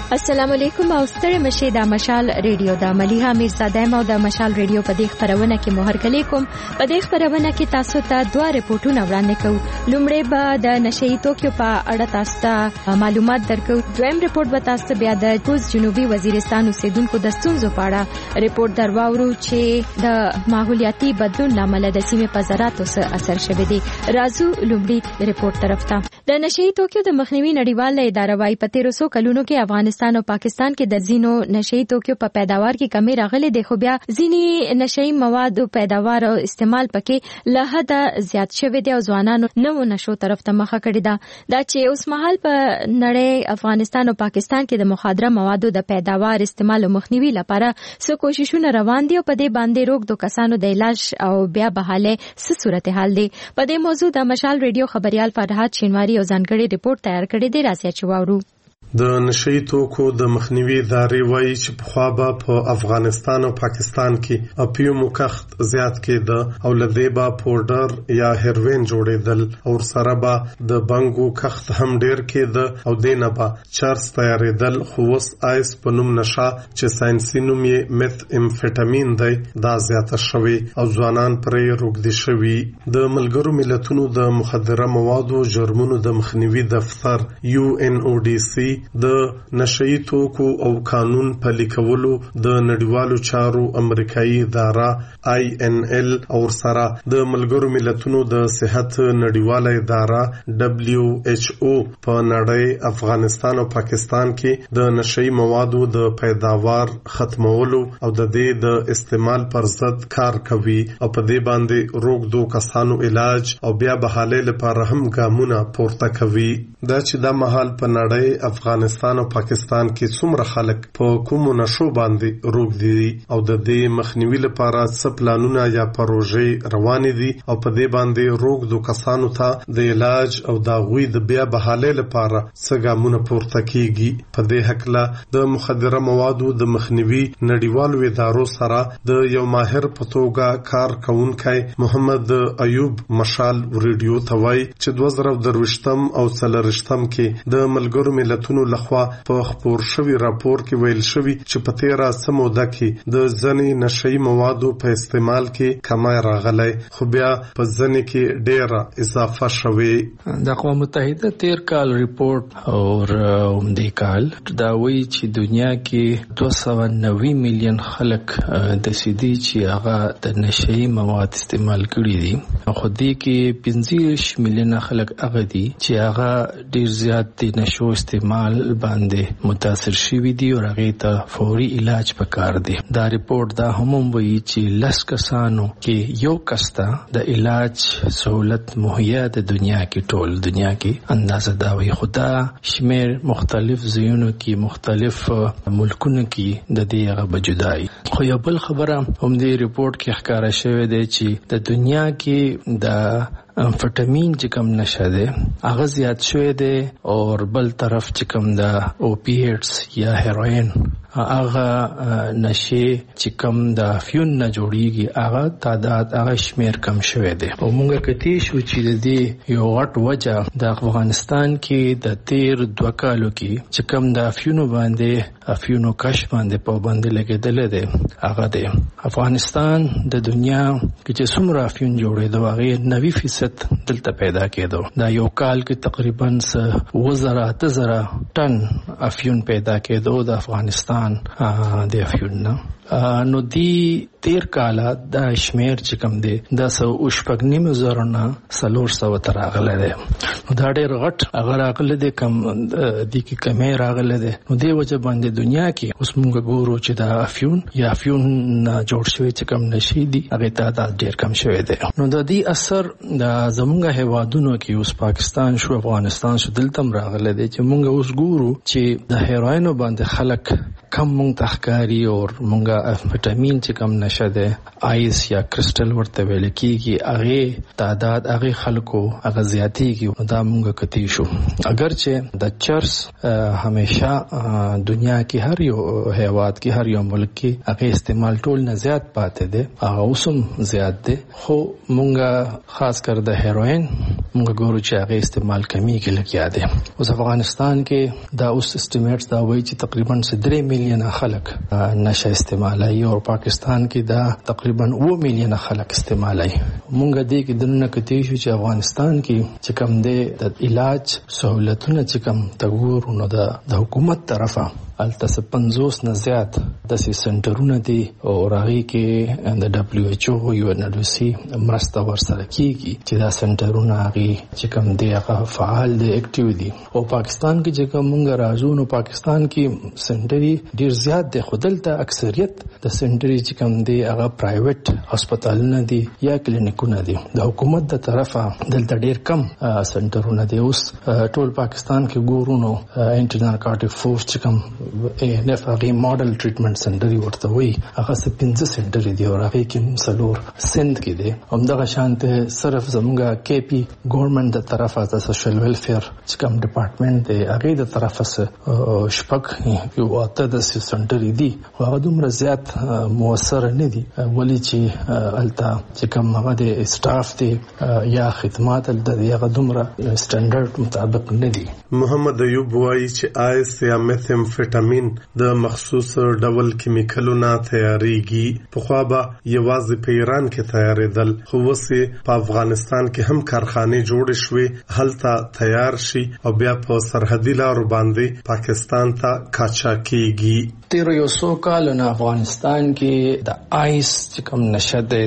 السلام علیکم او ستړي مشه د مشال ریډیو د مليها میرزاده مو د مشال ریډیو په دې خبرونه کې مهرکلی کوم. په دې خبرونه کې تاسو ته دوه ریپورتونه وړاندې کوو. لومړی به د نشئی توکیو په اړه تاسو ته معلومات درکو. دویم ریپورت به تاسو بیا د کوز جنوبي وزیرستان اوسیدونکو د ستونزو په اړه ریپورت درواورو چې د ماحولیاتي بدلون لامل د سیمې په زراعتو سره اثر شوی دی. راځو لومړی ریپورت طرف ته. د نشئی توکیو د مخنیوي نړیواله اداره وايي په 1300 کلونو کې افغانستان او پاکستان کې د زینو نشئی توکیو په پیداوار کې کمی راغلي دی، خو بیا ځینی نشئی مواد او پیداوار او استعمال پکې له حد زیات شوی دی او ځوانانو نو نشو طرف ته مخه کړی دا چې اوس مهال په نړۍ افغانستان او پاکستان کې د مخدره موادو د پیداوار استعمال او مخنیوي لپاره څه کوششونه روان دي او په دې باندې روک د کسانو د علاج او بیا بحاله څه صورتحال دی. په دې موضوع د مشال ریډیو خبريال فرهاد شینواری او ځانګړي ریپورت تیار کړی دی. راځي چې واورو. د نشئی توکو د مخنیوي ادارې وایي چې پخوا به په افغانستان او پاکستان کې اپیوم کښت زیات کېده او لدې به پودر یا هیروین جوړېدل او سره به د بنګو کښت هم ډیر کېده او دینه به چرس تیارېدل. خو اوس آیس په نوم نشه چې ساينسي نوم یې میث امفیټامین دی دا زیاته شوی او ځوانان پرې روږدي شوي. د ملګرو ملتونو د مخدره موادو جرمونو د مخنیوي دفتر UNODC د نشئی توکو او قانون پلي کولو د نړیوالو چارو امریکایي اداره INL او سره د ملګرو ملتونو د صحت نړیواله اداره WHO په نړۍ افغانستان او پاکستان کې د نشئی موادو د پیداوار ختمولو او د دې د استعمال پر ضد کار کوي او په دې باندې روغدو کسانو علاج او بیا بحاله لپاره هم ګامونه پورته کوي. دا چې د محل په نړۍ افغانستان او پاکستان کې څومره خلک په کومو نشو باندې روغ دي او د دې مخنیوي لپاره څه پلانونه یا پروژې روانې دي او په دې باندې روغ د کسانو ته د علاج او د غوي د بیا بحاله لپاره څه ګامونه پورته کیږي. په دې حقله د مخدره موادو د مخنیوي نړیوالو ادارو سره د یو ماهر په توګه کار کوونکی محمد ایوب مشال ریډیو ته وایي چې 2023 او 2023 کې د ملګرو ملتونو لخوا په خبر شوی راپور کې ویل شوی چې په 13 موده کې د ځنې نشئی موادو په استعمال کې کمی راغلی خو بیا په ځنې کې ډیره اضافه شوی. د اقوام متحده 13 کال ریپورت او اومدې کال دا وایي چې دنیا کې 290 میلیون خلک د سیدي چې هغه د نشئی مواد استعمال کړي دي خو دې کې 15 میلیون خلک هغه دي چې هغه ډیر زیات د نشو استعمال باندې متاثر شوي دي او هغه ته فوري علاج پکار دی. دا ریپورت دا هم وایي چې 10 کسانو کې یو کس ته د علاج سہولت مهیا د دنیا کې ټول دنیا کې اندازه دا وایي. خدا شمیر مختلف ځایونو کې مختلف ملکونو کې د دې هغه بجدای. خو یو بل خبره هم دې ریپورت کې ښکارا شوی دی چې د دنیا کې د امفیټامین چې کوم نشه ده هغه زیات شوی دی او بل طرف چې کوم د اوپیټس یا هیروین هغه نشه چې کوم د افیون نه جوړیږي هغه تعداد هغه شمیر کم شوی دی. او موږ کتی شو چې د دې یو غټ وجه د افغانستان کې د 13 کالو کې چې کوم د افیونو باندې افیونو کش باندې پابند لګیدل دی هغه دی. افغانستان د دنیا کې چې څومره افیون جوړېدو هغه 90% دلته پیدا کېدو. دا یو کال کې تقریبا 1000 ټن افیون پیدا کېدو د افغانستان د افیون نه. نو دی 13 کاله د شمیر چې کوم دی د 1.9 نه 400 تر راغله دی. نو دا ډېر غټ اگر راغله دی کم د کی کمه راغله دی. نو دی وجه باندې دنیا کې اوس موږ ګورو چې د افیون یا افیون جوړ شوی چې کوم نشي دی هغه تعداد ډېر کم شوی دی. نو د دې اثر د زمونږ هیوادونو کې اوس پاکستان شو افغانستان شو دلته راغله دی چې موږ اوس ګورو چې د هیروینو باندې خلک کم مونږ تخکاری او مونږه ویټامین چې کوم نشه ده آیس یا کرسټل ورته ویل کیږي هغه تعداد هغه خلکو هغه زیاتېږي دا موږ کتی شو. اگر چې د چرس همیشه دنیا کې هر یو هیواد کې هر یو ملک کې هغه استعمال ټول نه زیات پاتې ده هغه اوسم زیات ده خو موږ خاص کر د هیروین موږ ګورو چې هغه استعمال کمی کې لګیا ده. اوس افغانستان کې دا اوس اسټیمیټس دا وایي چې تقریبا 3 میلیون خلک نشه استعمالوي او پاکستان کې دا تقریبا 2 میلیون خلک استعمالوي. موږ دې کې دنه کتی شو چې افغانستان کې چې کوم د علاج سہولتونه چې کوم تګور نو د حکومت طرفه الته 50 نه زیات د سنټرونه دي او راغي کې د دبليو ایچ او یو انډوسی مرسته ورسره کیږي چې دا سنټرونه هغه چې کوم دي هغه فعال دي اکټیو دي. او پاکستان کې چې کوم موږ راځو نو پاکستان کې سنټري ډیر زیات دي خودلته اکثریت د سنټري چې کوم دي هغه پرایویټ هسپتالونه دي یا کلینیکونه دي د حکومت د طرفه دلته ډیر کم سنټرونه دي. اوس ټول پاکستان کې ګورو نو انټرنل نارکوټیک فورس چې کوم ANF هغه ماډل ټریټمنټ سنټر ورته وي هغه 15 سنټر دي او هغه کې سلور سند کې دي. همدغه شانته صرف زموږه کې پی ګورنمنت د طرفه د سوشل ویلفیر چې کوم ډپارټمنټ دی هغه د طرفه سره شپږ یو اته د سنټر دي هغه دومره زیات موثر نه دي ولی چې التا چې کوم هغه د سټاف دي یا خدمات د هغه دومره سټانډرډ مطابق نه دي. محمد ایوب وایي چې آیس یا میثامفیټامین د مخصوص ډول کیمیکلونو تیاریږي. په خو به یوازې په ایران کې تیارېدل خو وسه په افغانستان کې هم کارخانه جوړ شوې هلته تیار شي او بیا په سرحدي لارو باندې پاکستان ته کاچا کیږي. تیر یو څو کالونه افغانستان کې د آیس چې کوم نشه د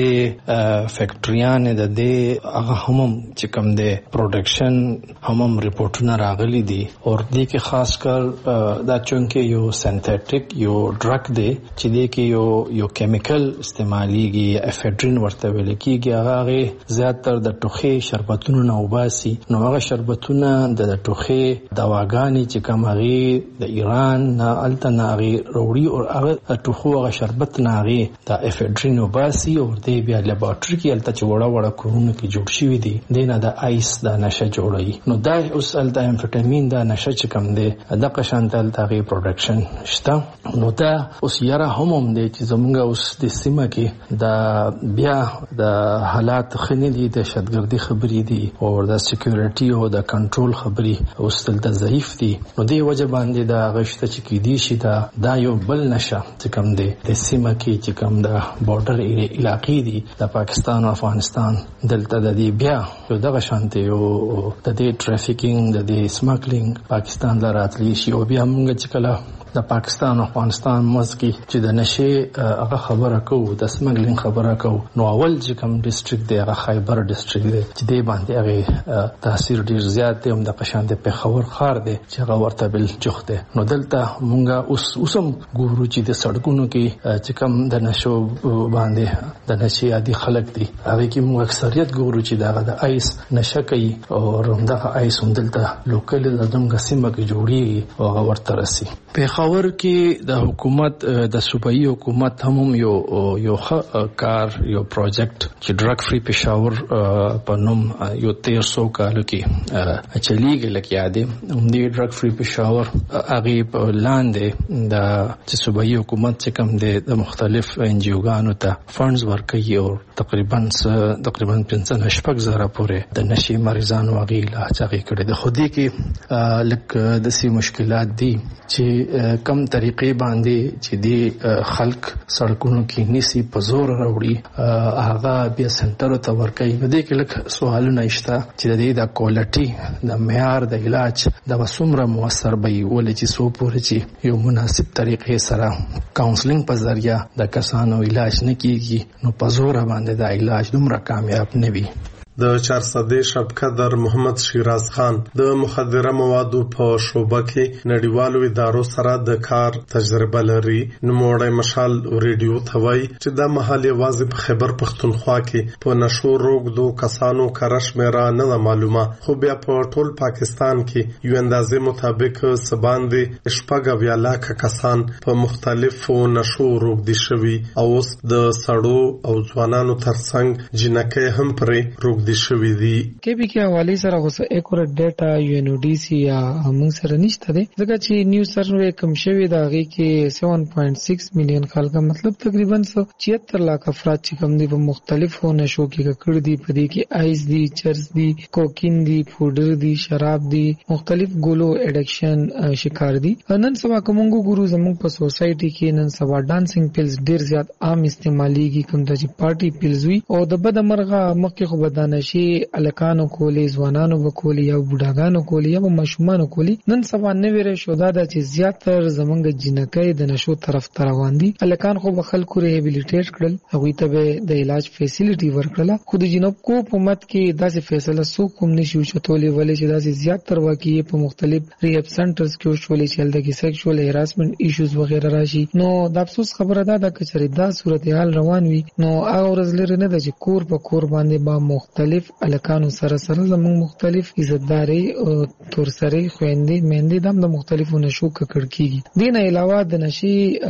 دې فیکټریان د دې هغه هم چې کوم د پروډکشن هم ریپورتونه راغلي دي او دې کې خاص کر دا چونکه یو سنتھیټک یو ډرګ دی چې دې کې یو کیمیکل استعماليږي افیډرین ورته ویل کیږي هغه زیاتره د ټوخي شربتونو نه وباسي. نو هغه شربتونه د ټوخي دواګانې چې کوم هغه د ایران نه الته روړي او هغه ټوخو هغه شربت ناغي د افیډرین وباسي او دې بیا لیبارټری کې الته چې وړه کورونه کې جوړ شوی دي دینه د آیس د نشه جوړي. نو دا اوس الته امفیټامین د نشه چې کوم دی د قشانتل تاغي پروډکشن شته. نو دا اوس یاره هم دی چې زمونږ اوس د سیمه کې د بیا د حالات خني دي د شتګردي خبرې دي او د سکیورټي او د کنټرول خبرې اوس تل ضعیف دي. نو دې وجه باندې دا غشته چې کې دي شي دا یو بل نشه چې کوم دی د سیمه کې چې کوم د بارډر علاقې دي د پاکستان او افغانستان دلته د دې بیا یو دغه شانته یو د دې ټرافیکینګ د دې سمګلینګ پاکستان لراتلی شي او بیا موږ چې کله د پاکستان او افغانستان مسکی چې د نشه هغه خبره کوو د سمګلینګ خبره کوو نو اول چې کوم ډیسټریکټ دی هغه خیبر ډیسټریکټ دی چې دی باندې هغه تاثیر ډیر زیات دی هم د قشان د پیښور خار دی چې هغه ورته بل جوخ دی. نو دلته مونږه اوسم ګورو چې د سړکونو کې چې کوم د نشو باندې د نشي عادي خلک دي هغه کې موږ اکثریت ګورو چې دا د آیس نشه کوي او همدغه آیس هم دلته لوکل د دمګه سیمه کې جوړیږي او هغه ورته رسي. پیښور کې د حکومت د صوبایي حکومت هم یو کار یو پروجیکټ چې ډرګ فری پیښور په نوم یو 1300 کال کې چلیږي لکه یادې هم دی ډرګ فری پیښور هغه په لاندې د صوبایي حکومت چې کوم د مختلف انجیوګانو ته فندز ورکوي او تقریبا 15,000 پورې د نشي مریضانو هغه علاج هغه کړي د خودي کې لک د سي مشکلات دي چې کم طریقې باندې چې دی خلک سړکونو کې نيسي په زور راوړي هغه بیا سنټر ته ورکوي. نو دې کې لکه سوالونه شته چې د کوالټي د معیار د علاج د وسمره موثر به ولې چې سو پورې چې یو مناسب طریقې سره کاونسلینګ په ذریعہ د کسانو علاج نه کیږي نو په زور باندې د علاج دومره کامیاب نه وي. د چارسده شبکدر محمد شیراز خان د مخدره موادو په شوبه کې نړیوالو ادارو سره د کار تجربه لري. نوموړی مشال ریډیو ته وایي چې د محل یوازې په خیبر پښتونخوا کې په نشو روږدو کسانو کره شمېره نه معلومه، خو بیا په ټول پاکستان کې یو اندازې مطابق څه باندې شپږ اویا لاکه کسان په مختلفو نشو روږدي شوي او اوس د سړو او ځوانانو ترڅنګ جنکۍ هم پرې روږدي شوي دي. کې حواله سره اوسه اکورټ ډیټا UNODC یا موږ سره نشته دی، ځکه چې نیو سروې کم شوی دا غي کې 7.6 میلیون خلک، مطلب تقریبا 76 लाख افراد چې کوم دي په مختلفو نشو کې کړي دي. په دې کې آیس دي، چرس دي، کوکین دي، پودر دي، شراب دي، مختلف ګولو اډکشن شکار دي. نن سبا کومو ګورو زموږ په سوسایټي کې نن سبا ډانسینګ پیلز ډیر زیات عام استعماليږي، کوم د پارټي پیلز وي او د بد مرغه مخکې خو بدانشي الکانو کولی، ځوانانو وکولي یا بوډاګانو کولی یا ماشومانو کولی. نن سبا نوې شودا د چې زیاتره زمونږ جنکۍ د نشو طرف ته روان دي. الکان خو خلکو ریهابیلیټیټ کړل، هغه ته د علاج فیسیلیټي ورکړه. خو د جنوب حکومت کې داسې فیصله سو کوم نشي چتولې ولې چې داسې زیاتره واقعي په مختلف ریهاب سنټرز کې شولې چې د سیکشوال هراسمنت ایشوز وغیرہ راشي. نو د افسوس خبره ده د کچري دا صورتحال روان وي نو هغه ورځ لري نه د چې کور په کور باندې با مختلف الکانو سره زموږ مختلف عزتداري او تورسري خويندې مېندې د مختلفو نشو ککړ کیږي. دین علاوه د نشي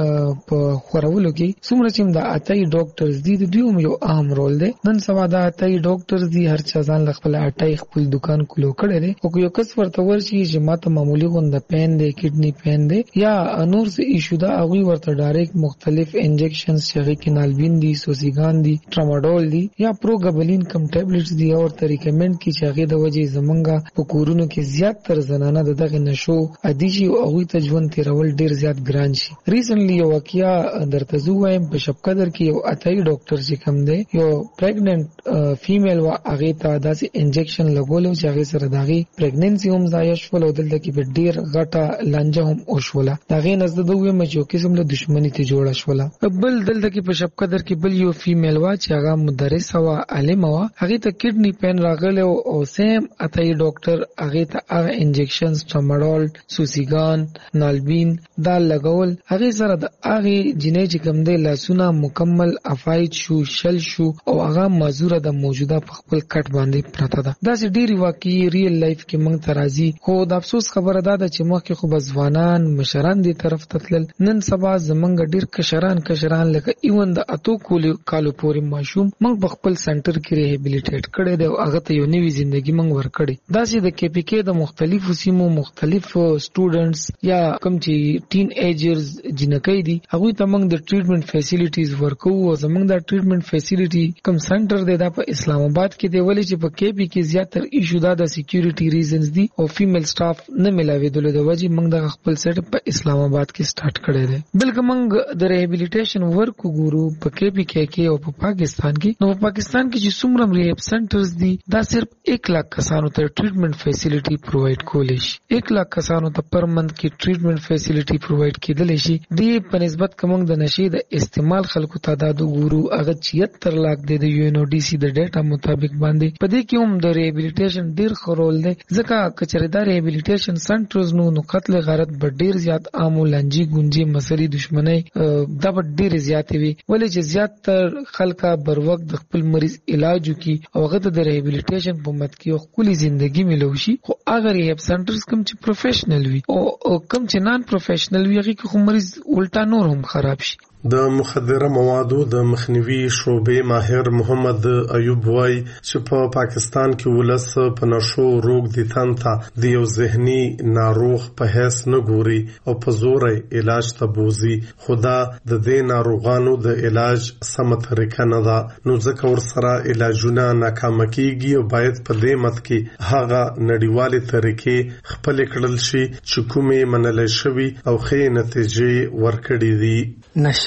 په خورولو کې څومره چې د اتای ډاکټرز دي د دوی یو اهم رول دی. نن سبا د اتای ډاکټرز دي هر چا ځان خپل اتای خپل دکان کولو کړی دی او یو کس ورته ورشي چې ماته معمولی غونډه پین دی، کډنی پین دی یا نور څه ایشو دا هغه ورته ډایرکټ مختلف انجکشنز چې کې نالبین دي، سوسیګان دي، ټراماډول دي یا پروګابلین کم ټابلیټس دي او تر ریکمند کی چې هغه د وجې زمونږه په کورونو کې زیات تر زنانه دغه نشو ادي شي او هغه ته ژوند تیرول ډیر زیات ګران شي. ریسنټلی یو واقعیا درته زو وایم په شپقدر کې یو اتای ډاکټر چې کوم دی یو پریګننٹ فیمیل وا هغه ته داسې انجکشن لګول چې هغه سره داغي پریګننسي هم ضایع شول او دلته کې به ډیر غټه لانجه هم وشوله. داغه نزد دوه مچو قسم له دښمنی ته جوړه شوله. بل دلته کې په شپقدر کې بل یو فیمیل وا چې هغه مدرسه وا عالم وا هغه ته کډنی پین راغله او سیم اتای ډاکټر هغه ته هغه انجکشنز ټراماډول، سوسیګان، نالبین دا لګول هغه سره د هغه جنې چې کوم دی لاسونه مکمل افایت شو، شل شو او هغه مزوره د موجوده په خپل کټ باندې پراته ده. دا چې ډیری واقعي ریل لایف کې موږ ترازی خو د افسوس خبره ده چې مخکې خو بزوانان مشران دي طرف تتل. نن سبا زمونږ ډیر کشران لکه ایون د اتو کالو پورې ماشوم موږ په خپل سنټر کې ریهابیلیټیټ کړي دی او هغه ته یو نوې ژوندۍ موږ ورکړي. دا چې د KPK د مختلفو سیمو مختلف سټوډنټس یا کوم چې ټین ایجرز جنکۍ دي هغه ته موږ د ټریټمنټ فیسیلیټیز ورکو او زمونږ د ټریټمنټ فیسیلیټي کوم سنټر دی دا په اسلام آباد کې دی ولې چې په KPK زیاتره ایشو دا د سکیورټي ریزنز دي او فیمیل سټاف نه ملاویدل د وجې موږ د خپل سیټ په اسلام آباد کې سٹارټ کړی دی. بلکې موږ د ریهابیلیټیشن ورک ګورو په KPK کې او په پاکستان کې. نو په پاکستان کې چې څومره ریهاب سنټرز دي دا صرف 1 लाख کسانو ته ټریټمنټ فیسیلیټي پرووایډ کولی شي. 1 लाख کسانو ته پر منث کې ټریټمنټ فیسیلیټي پرووایډ کېدلی شي. دې په نسبت کوم د نشي د استعمال خلکو تعداد ګورو هغه 76 लाख د UNODC د ډیټا مطابق باندې. په دې کې هم د ریهابیلیټیشن ډیر خورول دی ځکه کچریدار ریهابیلیټیشن سنټرز نو قتل غارت به ډیر زیات عامو لنجي ګونجي مسلې دښمنۍ دا به ډیر زیات وي ولې چې زیات تر خلک بر وخت د خپل مریض علاج کی او هغه د ریهابیلیټیشن په مت کې خپل ژوندۍ ملوشي. خو هغه ریهاب سنټرز کوم چې پروفیشنل وي او کوم چې نان پروفیشنل وي هغه کوم مریض الټا نور هم خراب شي. د مخدره موادو د مخنیوي شعبې ماهر محمد ایوب وای چې په پاکستان کې ولس په نشو روغ دي تنته د یو ذهني ناروغ په هیڅ نه ګوري او په زور علاج ته بوزي. خدا د دې ناروغانو د علاج سم طریقه نه ده نو ځکه ورسره علاجونه ناکام کیږي او باید په دې مت کې هغه نړیوالې طریقې خپل کړل شي چې کومې منل شوی او ښې نتیجې ورکړي دي. نشه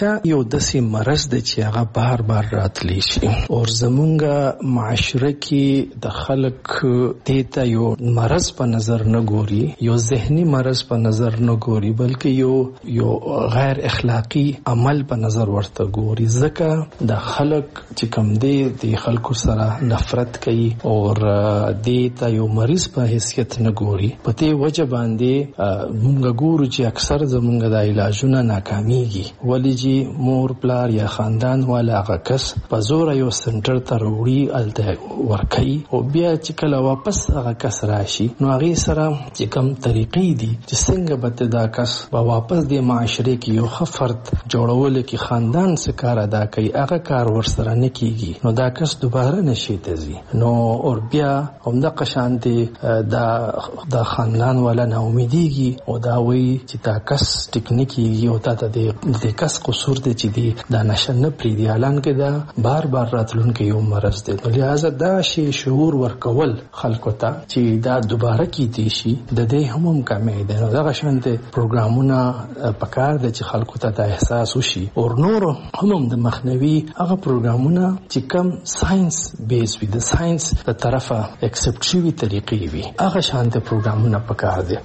نشه یو داسې مرض دی چې هغه بار بار راتلی شي او زمونږ معاشره کې د خلک دیتا یو مرض په نظر نه ګوري، یو ذهني مرض په نظر نه ګوري، بلکې یو غیر اخلاقی عمل په نظر ورته ګوري. ځکه د خلک چې کوم دی د خلکو سره نفرت کوي او دیتا یو مریض په حیثیت نه ګوري. په دې وجه باندې مونږ ګورو چې اکثر زمونږ د علاجونه ناکامیږي، ولې چې مور پلار یا خاندان والا هغه کس په زور یو سنټر ته وروړي، الته ورکوي او بیا چې کله واپس هغه کس راشي نو هغه سره چې کوم طریقې دي چې څنګه به دا کس په واپس د معاشره کې یو خفرت جوړول کې خاندان څخه کار ادا کوي، هغه کار ورسره نه کیږي، نو دا کس دوباره نشي تزي نو اور بیا همدا قشانته دا خاندان والا نه امیديږي او دا وی چې دا کس ټیکنیکی او دا د کس قصور دی چې دی دا نشنه پری دی اعلان کې دا بار بار راتلونکي یو مرض دی. نو لہذا دا شی شعور ورکول خلکو ته چې دا دوباره کیدی شي د دې هم کمې ده. نو دا شانته پروګرامونه پکار دي چې خلکو ته دا احساس وشي او نور هم د مخنوي هغه پروګرامونه چې کم ساينس بیس وي، د ساينس د طرفه اکسپټ شوی طریقې وي، هغه شانته پروګرامونه پکار دي.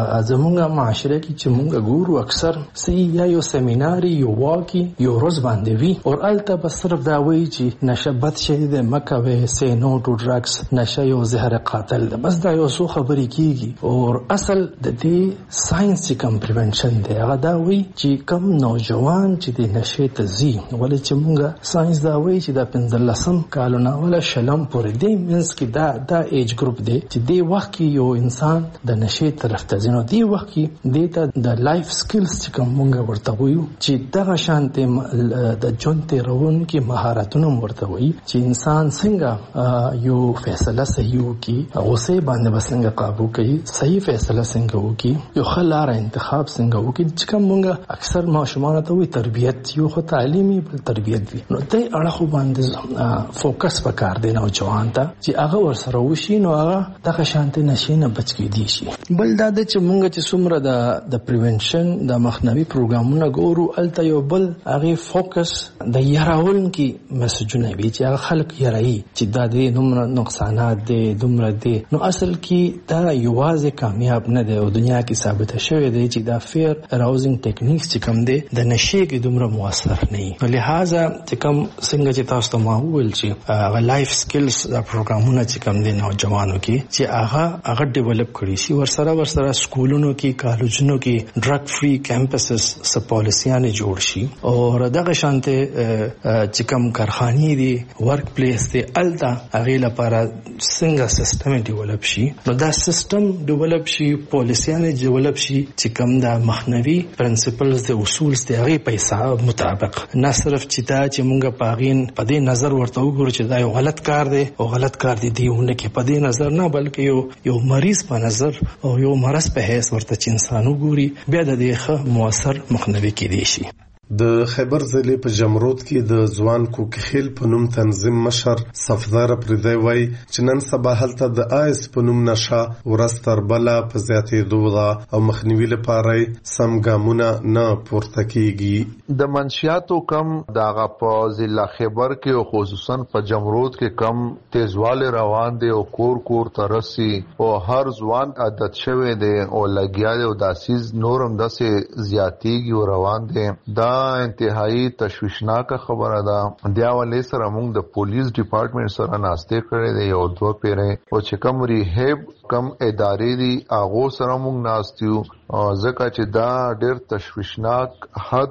زمونږ معاشره کې چې مونږ ګورو اکثر صحیح یا یو سیمینار یو واقعي یو روز باندې وی او الته بس صرف دا وی چې نشه بد شي د مکوي سي نو ټو ډرګز، نشه یو زهر قاتل ده، بس دا یو څو خبرې کیږي او اصل د دې ساينس کوم پریونشن دی هغه دا وی چې کم نوجوان چې د نشه ته زی ولې چې مونږ ساينس دا وی چې دا 15 کالونه ولا شلم پورې دی مینس کې دا ایج ګروپ دی چې دی وخت کې یو انسان د نشه طرف ته ځي، نو دی وخت کې د لایف سکلز چې کوم مونږ ورته وایو چې دغه شانته د ژوند تیرون کې مهارتونه ورته وایي چې انسان څنګه یو فیصله صحیح وکړي، غصه باندې څنګه قابو کوي، صحیح فیصله څنګه وکړي، یو خلار انتخاب څنګه وکړي، چې کوم مونږ اکثر ماشومان ته وایي تربیت، یو خو تعلیمي بل تربیت وي، نو دې اړه باندې فوکس وکړ دی نوجوان ته چې هغه ورسره وشي نو هغه دغه شانته نشي نه بچ کېدی شي. بل دا چې مونږ چې څومره د پریونشن د مخنیوي پروګرامونه ګورو الته یو بل هغه فوکس د یراول کې مسجونه وی چې هغه خلک یراي چې دا د دومره نقصانات دي دومره دي، نو اصل کې دا یوازې کامیاب نه دی او دنیا کې ثابت شوی دی چې دا فیر اراوزینګ ټیکنیکس چې کوم دي د نشي کې دومره موثر نه وي. لہذا چې کوم څنګه چې تاسو ته ما وویل چې هغه لایف سکلز د پروګرامونه چې کوم دي نوجوانو کې چې هغه ډیولپ کړي شي، ورسره سکولونو کې کالجونو کې ډرګ فری کیمپسز سپ پالیسیانه جوړ شي او دغه شانته چې کوم کارخانې دي ورک پلیس دي الته هغه لپاره څنګه سیستم ډیولپ شي، نو دا سیستم ډیولپ شي، پالیسیانه ډیولپ شي چې کوم دا مخنوي پرنسپلز د اصول دي هغه په حساب مطابق، نه صرف چې دا چې مونږ پاغین په دې نظر ورته وګورو چې دا یو غلط کار دی او غلط کار دیونه کې په دې نظر نه، بلکې یو مریض په نظر او یو مرض په حیث ورته چې انسان وګوري بیا د دې موثر مخنیوي کېدی شي. د خیبر ضلع په جمرود کې د ځوان کوکخیل په نوم تنظیم مشر صفدار پردی وای چې نن سبا هلته د آیس په نوم نشه ورستر بلا په زیاتېدو ده او مخنیوي لپاره سم ګامونه نه پورته کیږي. د منشیاتو کم دغه په ضلع خیبر کې او خصوصا په جمرود کې کم تیزواله روان دي او کور ترسي او هر ځوان عادت شوی دی او لګیا دی او داسیز نورم داسې زیاتېږي او روان دي. دا انتهایی تشویشناک خبره ده. دیاولې سره موږ د پولیس ډپارټمنټ سره ناشته کړې ده یو دوه پیره او چې کوم ریهب کم ادارې دي هغه سره موږ ناستیو ځکه چې دا ډېر تشویشناک حد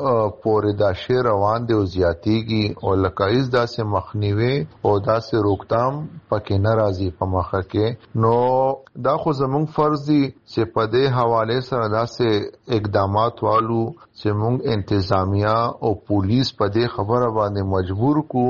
پورې دا شی روان دی او زیاتېږي او لکایز داسې مخنیوي او داسې روکتام پکې نه راځي په مخه کې. نو دا خو زموږ فرض دی چې په دې حواله سره داسې اقدامات والو چې موږ انتظامیه او پولیس په دې خبره باندې مجبور کو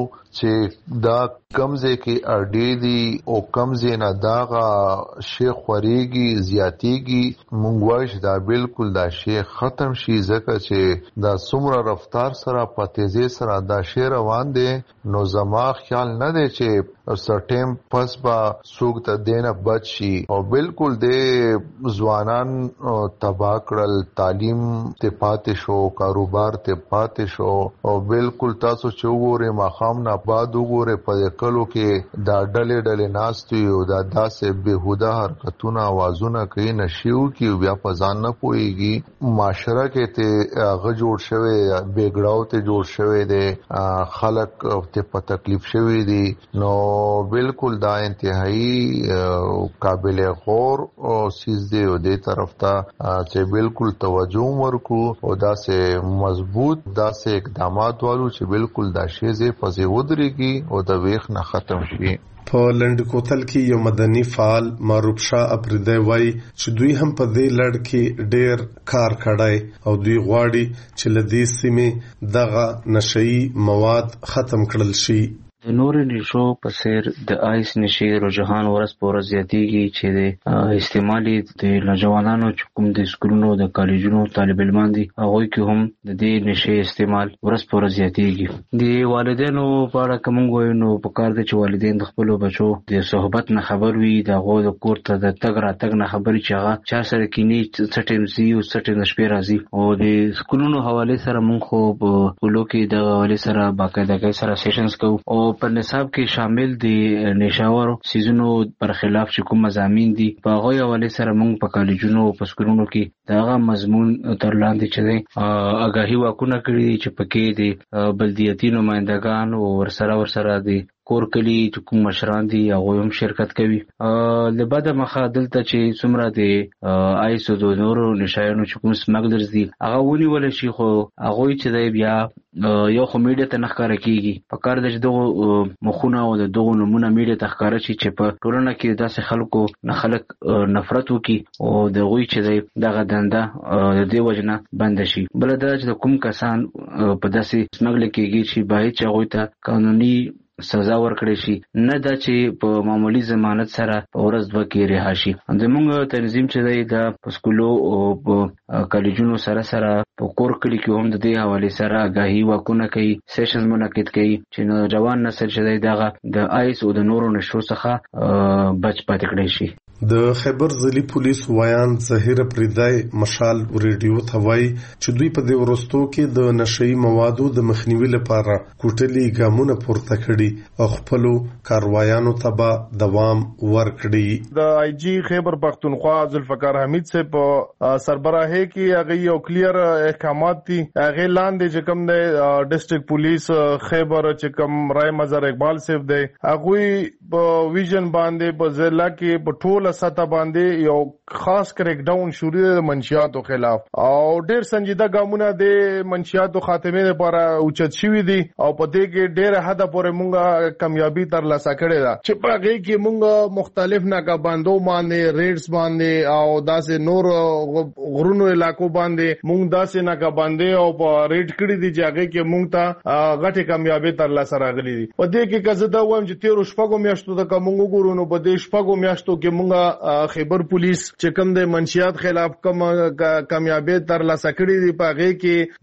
چې دا کمزه کې اړډې دي او کمزه نه داغه شیخ خوريږي زیاتېږي. موږ وایو دا بالکل دا شیخ ختم شي ځکه چې دا څومره رفتار سره په تیزی سره دا شی روان دي. نو زما خیال نه دی چې سټیم پس با سوق ته دینه بچ شي او بالکل د ځوانان تباہ کړل، تعلیم ته پاتې شو، کاروبار ته پاتې شو او بالکل تاسو چې وګورئ ماخام نه بعد وګورئ په کلو کې دا ډلې ناستي او دا داسې بهوده حرکتونه आवाजونه کوي نشيو کې بیا په ځان نه پويږي، معاشره کې ته هغه جوړ شوی بیګړاو ته جوړ شوی دی، خلک ته په تکلیف شوی دي، نو بالکل دا انتهایی قابل غور او سیز دی او دې طرف ته چې بالکل توجه ورکو او دا سه مضبوط دا سه اقدامات والو چې بالکل دا شیزه پسې ودرېږي او دا ویخ نه ختم شي. په لنډ کوتل کې یو مدني فعال معروف شاه اپریدی وایي چې دوی هم په دې لړ کې ډېر کار کړی او دوی غواړي چې له دې سیمې دغه نشئی مواد ختم کړل شي. د نور نشو په سیر د آیس نشي رجحان ورځ په ورځ زیاتېږي چې د استعمالي د نوجوانانو چې کوم د سکولونو د کالجونو طالب علمان دي هغه کې هم د دې نشي استعمال ورځ په ورځ زیاتېږي. د والدینو په اړه کوم غوښنه نو په کار دي چې والدین د خپل بچو د صحبت نه خبر وي، د غو د کور ته د تګ را تګ نه خبري چې هغه چا سره کینی سټیم زی او سټیم شپې راځي او د سکولونو حواله سره مونږ خو په کولو کې د حواله سره باقاعده سره سیشنز کوو او په نصاب کې شامل دي نشاور سيزونو پر خلاف چې کوم مضامین دي په هغه حواله سره موږ په کالجونو او په سکولونو کې داغه مضمون تر لاندې چې آگاهي واکونه کړی چې پکې دي بلدیاتي نمائندگان او ورسره دي کور کلی چې کوم مشران دي هغه هم شرکت کوي. لبعد مخه دلته چې څومره دي آیسو د نورو نشایانو چې کوم سمګلرز دي هغه ونیول شي خو هغه چې دی بیا یو خو میډیا ته نخکاره کیږي په کار د دغه مخونه او د دغه نمونه میډیا ته ښکاره شي چې په ټولنه کې داسې خلکو نه خلک نفرت وکي او د غوي چې دی دغه دنده د دې وجنه بند شي. بل دا چې کوم کسان په داسې سمګل کېږي چې باید چې هغه ته قانوني سزا ورکړي شي، نه دا چې په معمولی ضمانت سره په ورځ دوه کې رها شي. زموږ تنظیم چې دی دا په سکولو او په کالجونو سره په کور کلی کې هم د دې حواله سره آگاهي واکونه کوي، سیشنز منعقد کوي چې نوجوان نسل چې دی دغه د آیس او د نورو نشو څخه بچ پاتې کړي شي. د خیبر ضلعي پولیس وایان ظهیر اپریدی مشال ریډیو ته وایي چې دوی په دې ورستو کې د نشئی موادو د مخنیوي لپاره کوټلي ګامونه پورته کړي او خپل کاروایانو ته به دوام ورکړي. د آی جی خیبر پختونخوا ذوالفقار حمید سے په سربراهي کې هغه یو کلیر احکامات دي هغه لاندې چې کوم د ډسټریکټ پولیس خیبر چې کوم رای مظهر اقبال صاحب دی هغه په ویژن باندې په ضلع کې په ټول سطح باندې یو خاص کریک ډاون شروع د منشیاتو خلاف او ډیر سنجیده ګامونه د منشیاتو خاتمه لپاره اوچت شوی دي او په دې کې ډیر حد پورې مونږه کامیابی تر لاسه کړې ده چې په هغه کې مونږ مختلف ناکابندو باندې ریډز باندې او داسې نور غرونو علاقو باندې مونږ داسې ناکابندې او په ریډ کړې دي چې هغه کې مونږ ته غټه کامیابی تر لاسه راغلي دي. په دې کې کزه دا وایم چې 13 شپږو میاشتو د کوم ګورونو په دې شپږو میاشتو کې مونږ خیبر پولیس چې کوم د منشیات خلاف کوم کامیابی تر لاسه کړې دي په هغه کې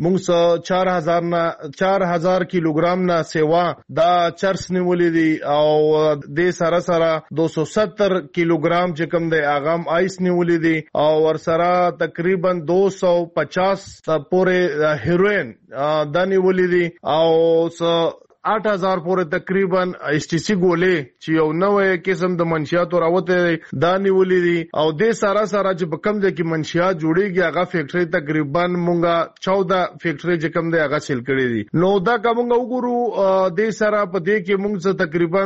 موږ 4000 کیلوګرام نه سیوا دا چرس نیولې دي او د سره 270 کیلوګرام چې کوم د اغام آیس نیولې دي او ورسره تقریبا 250 پورې هیروین دا نیولې دي او 8000 پورې تقریبا ایس ټی سی ګولې چې یو نوې قسم د منشیات راوته دا نیولې دي او د سارا چې په کم ځای کې منشیات جوړيږي هغه فیکټری تقریبا مونږه 14 فیکټری چې کم دی هغه سیل کړې دي. نو دا کومه وګورو د سارا په دې کې مونږ تقریبا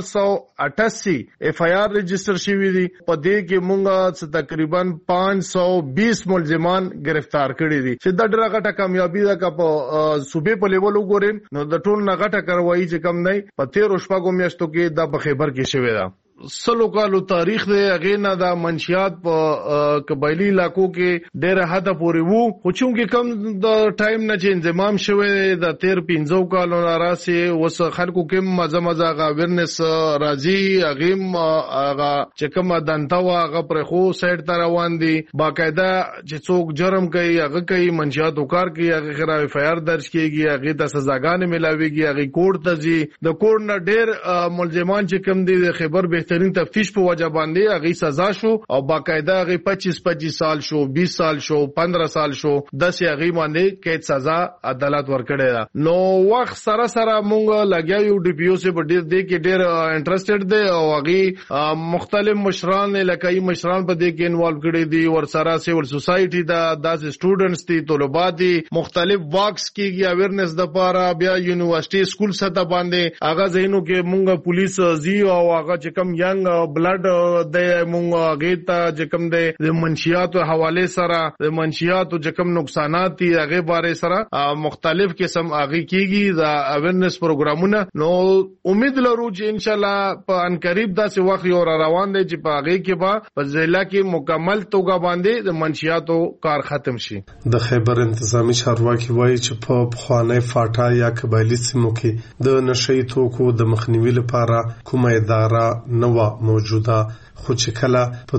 488 اف آی آر رجسٹر شوی دي په دې کې مونږه تقریبا 520 ملزمان گرفتار کړي دي چې دا ډېره غټه کامیابی ده په صوبې په لیول وګورم نو د ټول نه غټه کاروایی چې کم نه په 13 شپږو میاشتو کې د خیبر کې شوې ده. سلو کالو تاریخ دی. هغه نه د منشیات په قبایلی علاقو کې ډېر حد پورې وو، خو چې کم د ټایم نه چې انضمام شوی د 13-15 کالو راسي وس خلکو کې مزه غاورنس راځي. هغه هغه چې کوم دنتا هغه پر خو سایډ ته روان دي، باقاعده چې څوک جرم کوي هغه کوي، منشیات وکړ کوي، هغه خلاف فایر درج کیږي، هغه ته سزاګانې ملاويږي، هغه کوړ ته ځي. د کوړ نه ډېر ملزمان چې کوم دي د خبر بهترین تفتیش په وجه باندې هغه سزا شو او باقاعده هغه 25 سال شو، 20 سال شو، 15 سال شو، 10 هغه باندې قید سزا عدالت ورکړي. نو وخت سره مونږ لګیاو ډي پی او سي په ډېر دې کې ډېر انټرېسټډ دي او هغه مختلف مشران لکه مشران په دې کې انوالو کړي دي، ورسره سیول سوسایټي دا داس سټوډنټس دي، طلبات دي، مختلف واکس کیږي اویرنس د پاره. بیا یونیورسيټي سکول سطح باندې هغه زینو کې مونږ پولیس زی او هغه چې کم ینګ بلډ د مونږ هغه ته چې کم د منشیات حواله سره د منشیات چې کم نقصانات دي هغه باره سره مختلف قسم هغه کیږي د اویرنس پروګرامونه. نو امید لرو چې ان شاء الله په ان قریب داسې وخت یو روان دی چې په هغه کې به په ضلع کې مکمل توګه باندې د منشیاتو کار ختم شي. د خیبر انتظامی چارواکي وایي چې په خوانی فاټا یا قبایلی سیمو کې د نشئی توکو د مخنیوي لپاره کومه اداره نه و موجوده، خو چې کله په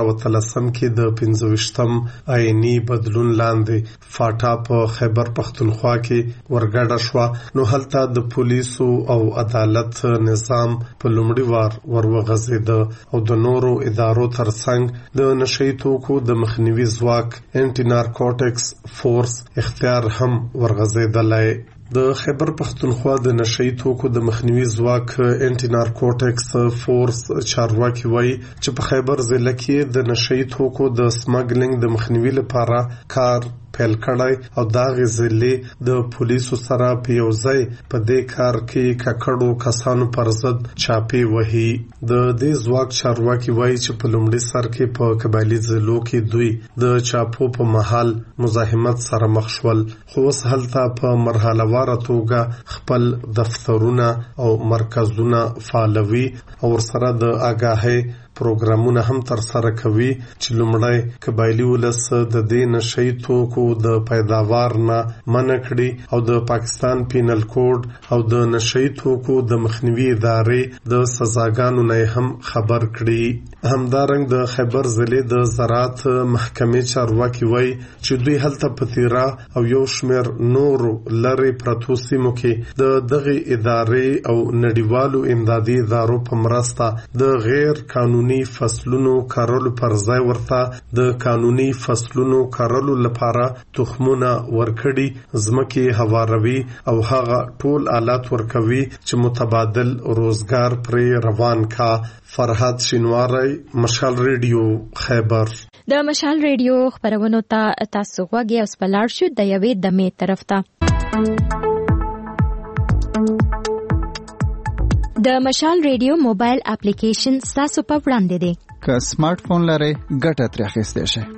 2013 کې د 25م آئینی بدلون لاندې فاټا په خیبر پختونخوا کې ورګډه شو، نو هلته د پولیسو او عدالت نظام په لومړي وار ورغځید او د نورو ادارو ترڅنګ د نشئی توکو د مخنیوي ځواک انټي نارکوټکس فورس اختیار هم ورغځیدلی. د خیبر پختونخوا د نشئی توکو د مخنیوي ځواک انټي نارکوټکس فورس چارواکي وایي چې په خیبر ضلع کې د نشئی توکو د سمګلینګ د مخنیوي لپاره کار پیل کړای او دا غزلې د پولیسو سره په یو ځای په دې کار کې ککړو کسانو پر ضد چاپی وهي. د دې ځواک چارواکي وایي چې په لومړي سر کې په قبایلی ضلعو کې دوی د چاپو په محل مزاحمت سره مخ شول، خو اوس هلته په مرحله واره توګه خپل دفترونه او مرکزونه فعالوي او ورسره د آګاهۍ پروګرامونه هم تر سره کوي چې لومړی قبایلی ولس د دې نشئی توکو د پیداوار نه منع کړي او د پاکستان پینل کوډ او د نشئی توکو د مخنیوي ادارې د سزاګانو نه هم خبر کړي. همدارنګ د خیبر ضلع د زراعت محکمې چارواکي وایي چې دوی هلته په تیرا او یو شمیر نورو لري پرتو سیمو کې د دغه ادارې او نړیوالو امدادي ادارو په مرسته د غیر قانوني فصلونو کارولو پر ځای ورته د قانوني فصلونو کارولو لپاره تخمونه ورکړي، ځمکې هواروي او هغه ټول آلات ورکوي چې متبادل روزګار پرې روان کا. فرحات شینواری، مشال ریډیو، خیبر. د مشال ریډیو خبرونو ته تاسو غوږی اوس بلار شو د یوې دمې طرف ته. د مشال ریډیو موبایل اپلیکیشن تاسو په وړاندې دی. که سمارټ فون لرئ ګټه ترې اخیستی شئ.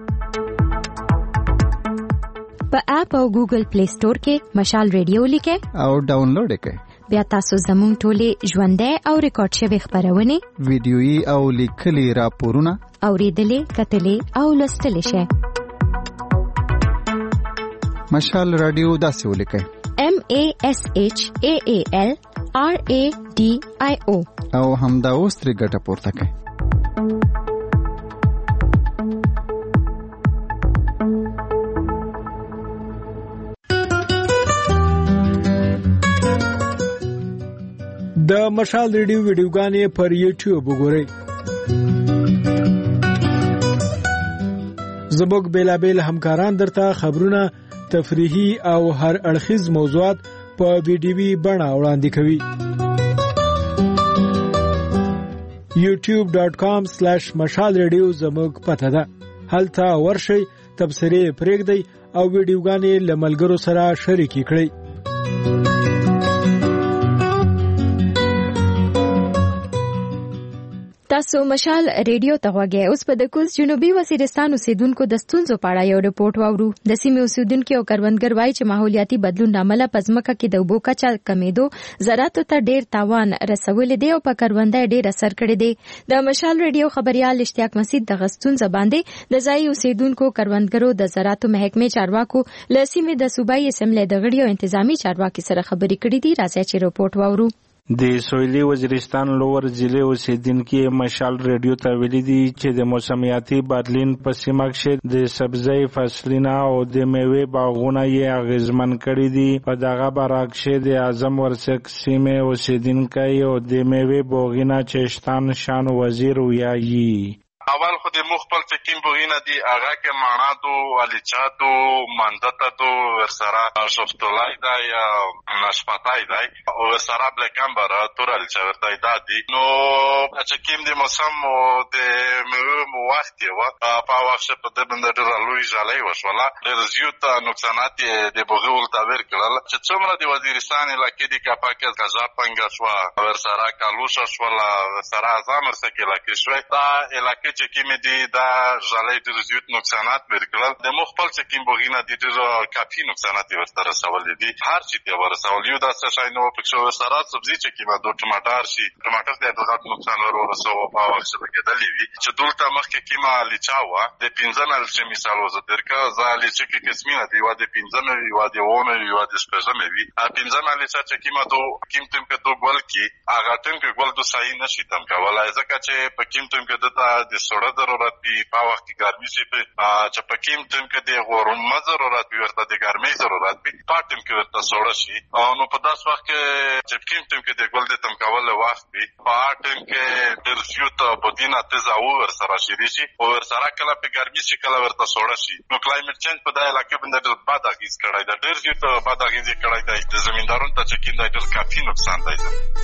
په اپ او ګوګل پلی سٹور کې مشال ریډیو لیکئ او ډاونلوډ یې کړئ. بیا تاسو زموږ ټولې ژوندۍ او ریکارډ شوي خبرونه، ویډیويي او لیکلي راپورونه اورېدلې، کتلې او لوستلی شئ. مشال رادیو داسې ولیکئ: MASHAAL RADIO او همدا اوس ترې ګټه پورته کړئ. د مشال ریډیو ویډیوګانې پر یوټیوب وګورئ. زموږ بیلابیل همکاران درته خبرونه، تفریحي او هر اړخیز موضوعات په ویډیوي بڼه وړاندې کوي. youtube.com/مشال ریډیو زموږ پته ده. هلته ورشئ، تبصرې پرېږدئ او ویډیوګانې له ملګرو سره شریکې کړئ. تاسو مشال ریډیو ته غوږی اوس په د کوز جنوبي وزیرستان اوسیدونکو د ستونزو په اړه یو رپورت واورو. د سیمې اوسیدونکو او کروندګر وایي چې ماحولیاتي بدلون لامل په ځمکه کې د اوبو کچه کمیدو زراعتو ته ډیر تاوان رسولی دی او په کروندې ډیر اثر کړی دی. د مشال ریډیو خبريال اشتیاق مسعود د غستون زباندې د ځای اوسیدونکو کروندګرو د زراعتو محکمې چارواکو له سیمې د صوبایي اسمبلی د غړي او انتظامی چارواکي سره خبرې کړې دي. راځي چې رپورت واورو. د سویلي وزیرستان لوور ضلع اوسیدونکو مشال ریډیو ته ویلي دي چې د موسمیاتي بدلون په سیمه کې د سبزی فصلونه او د میوې باغونه یې اغیزمن کړي دي. په دغه برعکس د اعظم ورسک سیمه اوسیدونکو او د میوې باغونه چشتان شان وزیر ویایي. اول خو د مخبل چکیم بوغینا دی آغا که مانا دو علیچا دو مندتا دو ورسرا شفتولای دا یا نشپتای دا ورسرا بلکم برا تور علیچا ورتای دا دی نو چکیم دی موسم دی مو وقتی و پا وقت پا دی بنده در لوی جالی وشولا در زیوت نقصانات دی بوغیول تاویر کرل چه چمرا دی وزیرستان علاقی دی کپا که کجا پنگا شوا ورسرا کالوشا شوالا ورسرا ازامر سکی علاقی شوی دا علاقی چکیم دی دا جالی در زیوت نقصانات برکلل د مخبل چکیم بوغینا دی در کافی نقصاناتی ورسته رسول دی هر چی تی ورسول یو دا سشای نو پکشو ورسره سبزی چکیم دو ټماټر شي ټماټر دی دغه نقصان ورسو په وخت کې دلی وی چې دلته مخکې کیما لچاوا د پینځنل چې مثال وز درکا زالي چې قسمه دی و د پینځنل و د ونه و د شپږمه وی پینځنل چې کیما دو کیمتم کې دو ګول کی هغه تم کې ګول دو صحیح نشي تم کولای ځکه چې په کیمتم کې دته د سوړه ضرورت دی په وخت کې ګرمي شي په چې په کیمتم کې د غورم ضرورت ورته د ګرمي ضرورت دی پاتم کې ورته سوړه شي نو په داس وخت کې چې کیمتم کې د ګول د تم کول وخت دی پاتم کې د زیوت بدینه تزاور سره شي او سره کله په ګرمي شي کله ورته سوړه شي نو کلایمټ چینج په دای علاقې باندې باد اغیز کړای دا ډېر زیات باد اغیز کړای دی د زمیندارونو ته چې کیند ډېر کافي نقصان دی.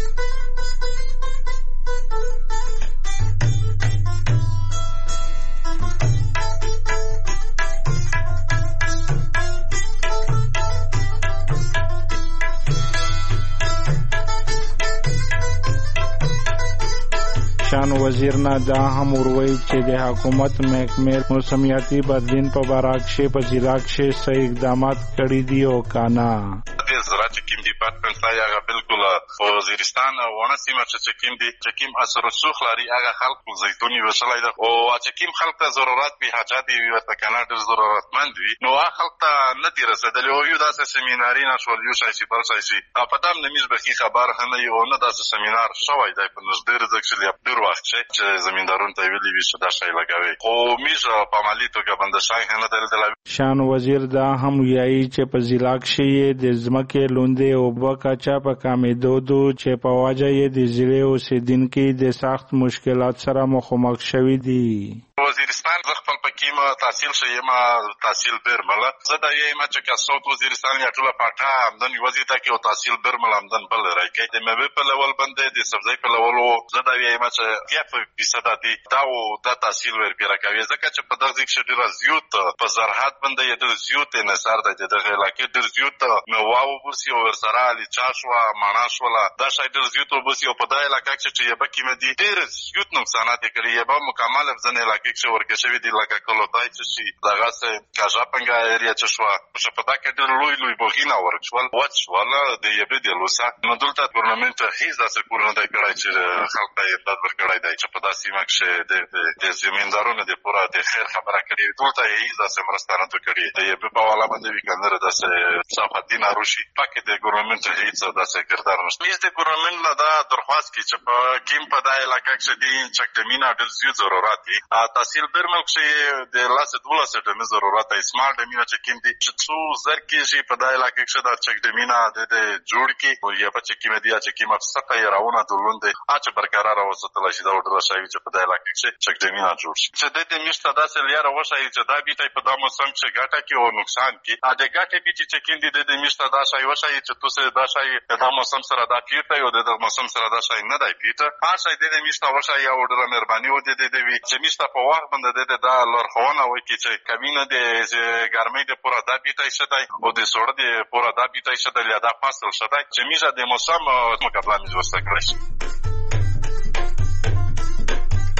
شان وزیر نه دا هم وروي چې د حکومت محکمې موسمیاتي بدلون په برعکس په ضلع کې صحیح اقدامات کړي دي او کانا د زراعت کیم ډیپارټمنټ لا هغه بالکل وزیرستان ونه سیمه چې کیم دي چې کیم اثر رسوخ لري هغه خلک زیتونی وسلای ده او چې کیم خلک ته ضرورت به حاجت وي ورته کنه ډېر ضرورتمند وي نو هغه خلک ته نه دي رسیدلی او یو داسې سیمیناري نشول یو شای بل شای په دام نمیز به خبر هم یو نه داسې سیمینار شوی دی په نږدې ځکه ډېر وخت چې زمیندارون ته ویلي وي چې دا شای لګوي خو میزه په عملی توګه باندې شای نه درته شان وزیر دا هم ویایي چې په ضلع کې د ځمکې لوندې او بکاچا په کمیدو دو چې په واجه یې د ضلع اوسیدونکو د سخت مشکلات سره مخامخ شوي دي. وزیرستان خپل پکې ما تحصیل شې ما تحصیل برمل زه دا یې ما چې کاسوت وزیرستان یا ټول پټا آمدن وزیر ته کې او تحصیل برمل آمدن بل راکې د مې په لول باندې د سبزی په لول زه دا یې ما چې 1% دي دا او د تحصیل ور پیرا کوي ځکه چې په دغه کې ډیر زیات په زراعت باندې یې ډیر زیات نثر د دغه علاقې ډیر زیات نو بوسي او ورسره لچا شو معنا شو دا شای ډیر زیات بوسي او په دغه علاقې چې یې بکی مدي ډیر زیات نقصانات کړي یې به مکمل ځنه علاقې کې ورکه شوی دی لکه کولو دای چې دغه څه کاجا پنګا ایریا چې شو په دا کې ډیر لوی بوغینا ورکول وڅول د یې به د لوسا نو دلته ګورنمنت هیڅ داسې کور نه دی کړای چې خلک ته امداد ورکړای دی چې په داسې مخ کې د زمیندارونو د پوره د خیر خبره کړي دلته هیڅ داسې مرستانه ته کړي د یې په حواله باندې وکړه داسې صفاتین روشي پکې د ګورنمنت هیڅ داسې کردار نشته هیڅ د ګورنمنت لا دا درخواست کی چې په کیم په دای علاقې کې دي چې کمینا ډیر زیات ضرورت دي تحصیل برمل چې د لاسه 12 د ضرورت اسمال د مینا چې کیم دي چې څو زر کې په دای علاقې کې دا چې د مینا د جوړ کې او یا په چې کیم دي چې کیم افسته یې راونه دولند اچ برقرار اوسه شي دا ورته شوی چې په دای علاقې کې چې د مینا جوړ شي چې د دې مشته داسې لیاره وشي چې دا بیت په دمو سم چې ګټه کې او نقصان کې ا د ګټه بیت چې کیم دي د مشته دا شي وشي چې تاسو دا شي د موسم سره دا پیټه او د موسم سره دا شي نه دی پیټه ا شي د مشته وشي یا ډېر مهرباني و دي چې مشته په وخت باندې دا لارښوونه وکړي چې کمینه د ګرمۍ د پوره دا بیت شته او د سوړ د پوره دا بیت شته یا دا فصل شته چې میزه د موسم مقابله میز وسته کړی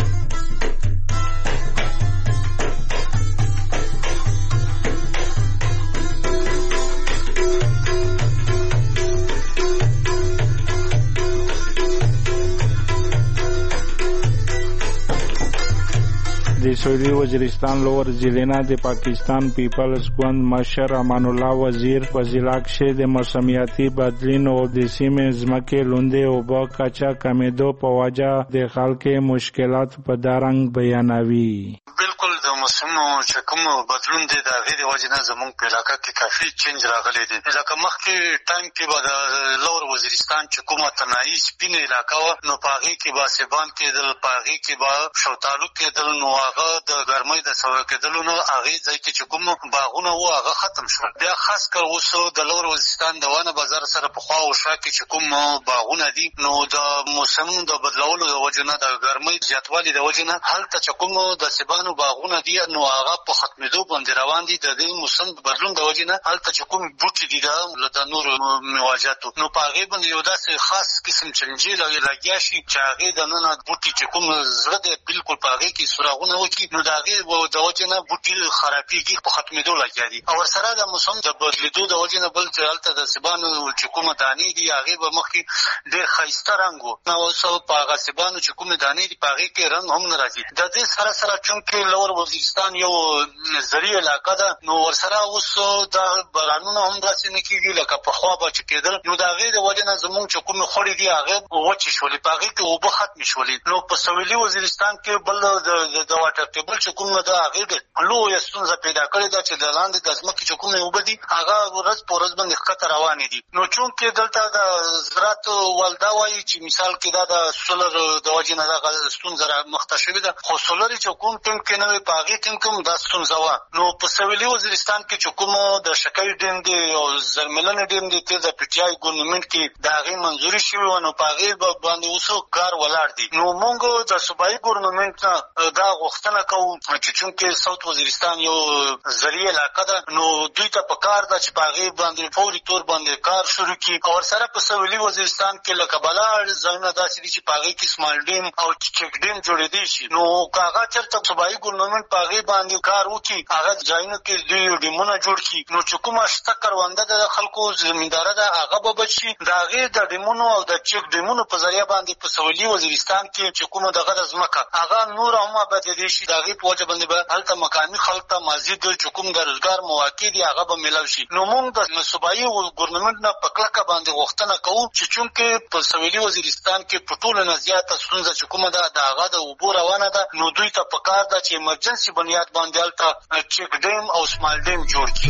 سویلی وزیرستان لور ضلع د پاکستان پیپلز ګوند مشر امان الله وزیر په ضلع کې د موسمیاتي بدلون او د سیمې ځمکې لوندې او با کچا کمیدو په وجه د خلکو مشکلات په دارنګ بیانوي. بالکل د موسمو چې کوم بدلون دی د غیر وجنه زمونږ په علاقې کې کافي چینج راغلی دی. لکه مخکې ټایم کې به د لور وزیرستان چې کومه تنهایی سپینه علاقه و نو په هغې کې به سیبان کېدل، په هغې کې به شوتالو کېدل، نو هغه د ګرمۍ د سوړه کېدلو نه هغې ځای کې چې کوم باغونه وو هغه ختم شول. بیا خاص کر اوس د لور وزیرستان د ونه بازار سره پخوا او شا کې چې کوم باغونه دي نو د موسمونو د بدلولو د وجې نه د ګرمۍ زیاتوالي د وجې نه هلته چې کوم د سیبانو باغونه دي نو هغه په ختمېدو باندې روان دي. د دې موسم بدلون د وجې نه هلته چې کوم بوټي دي د نورو میوه‌جاتو نو په هغې باندې یو داسې خاص قسم چنجي لګیا شي چې هغې دننه بوټي چې کوم زړه دی بالکل په هغې کې سوراخونه وکړي نو د هغې د وجې نه بوټي خرابېږي، په ختمېدو لګیا دي. او ورسره د موسم د بدلېدو د وجې نه بل چې هلته د سیبانو چې کومه دانې دي هغې به مخکې ډېر ښایسته رنګ و، نو اوس په هغه سیبانو چې کومې دانې دي په هغې کې رنګ هم نه راځي. د دې سره سره چونکې لور وزیرستان یو زرعي علاقه ده نو ورسره اوس دا بارانونه هم داسې نه کېږي لکه پخوا به چې کېدل نو د هغې د وجې نه زمونږ چې کومې خوړې دي هغې وچې شولې، په هغې کې اوبه ختمې شولې. نو په سویلي وزیرستان کې بل د واټر ټیبل چې کوم ده هغې ډېر لویه ستونزه پیدا کړې ده چې د لاندې د ځمکې چې کومې اوبه دي هغه ورځ په ورځ باندې ښکته روانې دي. نو چونکې دلته د زراعت والده وایي چې مثال کې دا د سولر د وجې نه دغه ستونزه مخته شوې ده، خو سولر چې کوم ټیم کې نه وي په هغې ټیم کې هم دا ستونزه وه. نو په سویلي وزیرستان کې چې کوم د شکۍ ډیم دی او زرملنې ډیم دی تېر د پي ټي آی ګورنمنټ کې د هغې منظوري شوې وه نو په هغې باندې اوس کار ولاړ دی. نو موږ د صوبایي ګورنمنټ نه دا غوښتنه کوو چې چونکې ساوت وزیرستان یو زرعي علاقه ده نو دوی ته په کار ده چې په هغې باندې فوري طور باندې کار شروع کړي. او ورسره په سویلي وزیرستان کې لکه بلاړ ځایونه داسې دي چې په هغې کې سمال ډیم او چک ډیم جوړېدی شي نو که هغه چېرته صوبایي ګورنمنټ په هغې باندې کار وکړي هغه ځایونو کې دوی ډیمونه جوړ کړي نو چې کومه شته کرونده ده د خلکو زمینداره ده هغه به بچ شي. د هغې د ډیمونو او د چک ډیمونو په ذریعه باندې په سویلي وزیرستان کې چې کومه دغه د ځمکه هغه نور هم آبادېدی شي. د هغې په وجه باندې به هلته مقامي خلک ته مزید چې کوم د روزګار مواقع دي هغه به میلاو شي. نو موږ د صوبایي ګورنمنټ نه په کلکه باندې غوښتنه کوو چې چونکې په سویلي وزیرستان کې په ټولو نه زیاته ستونزه چې کومه ده د هغه د اوبو روانه ده نو دوی ته په کار ده چې ایمرجنسي بنیاد باندې هلته چک ډیم او سمال ډیم جوړ کړي.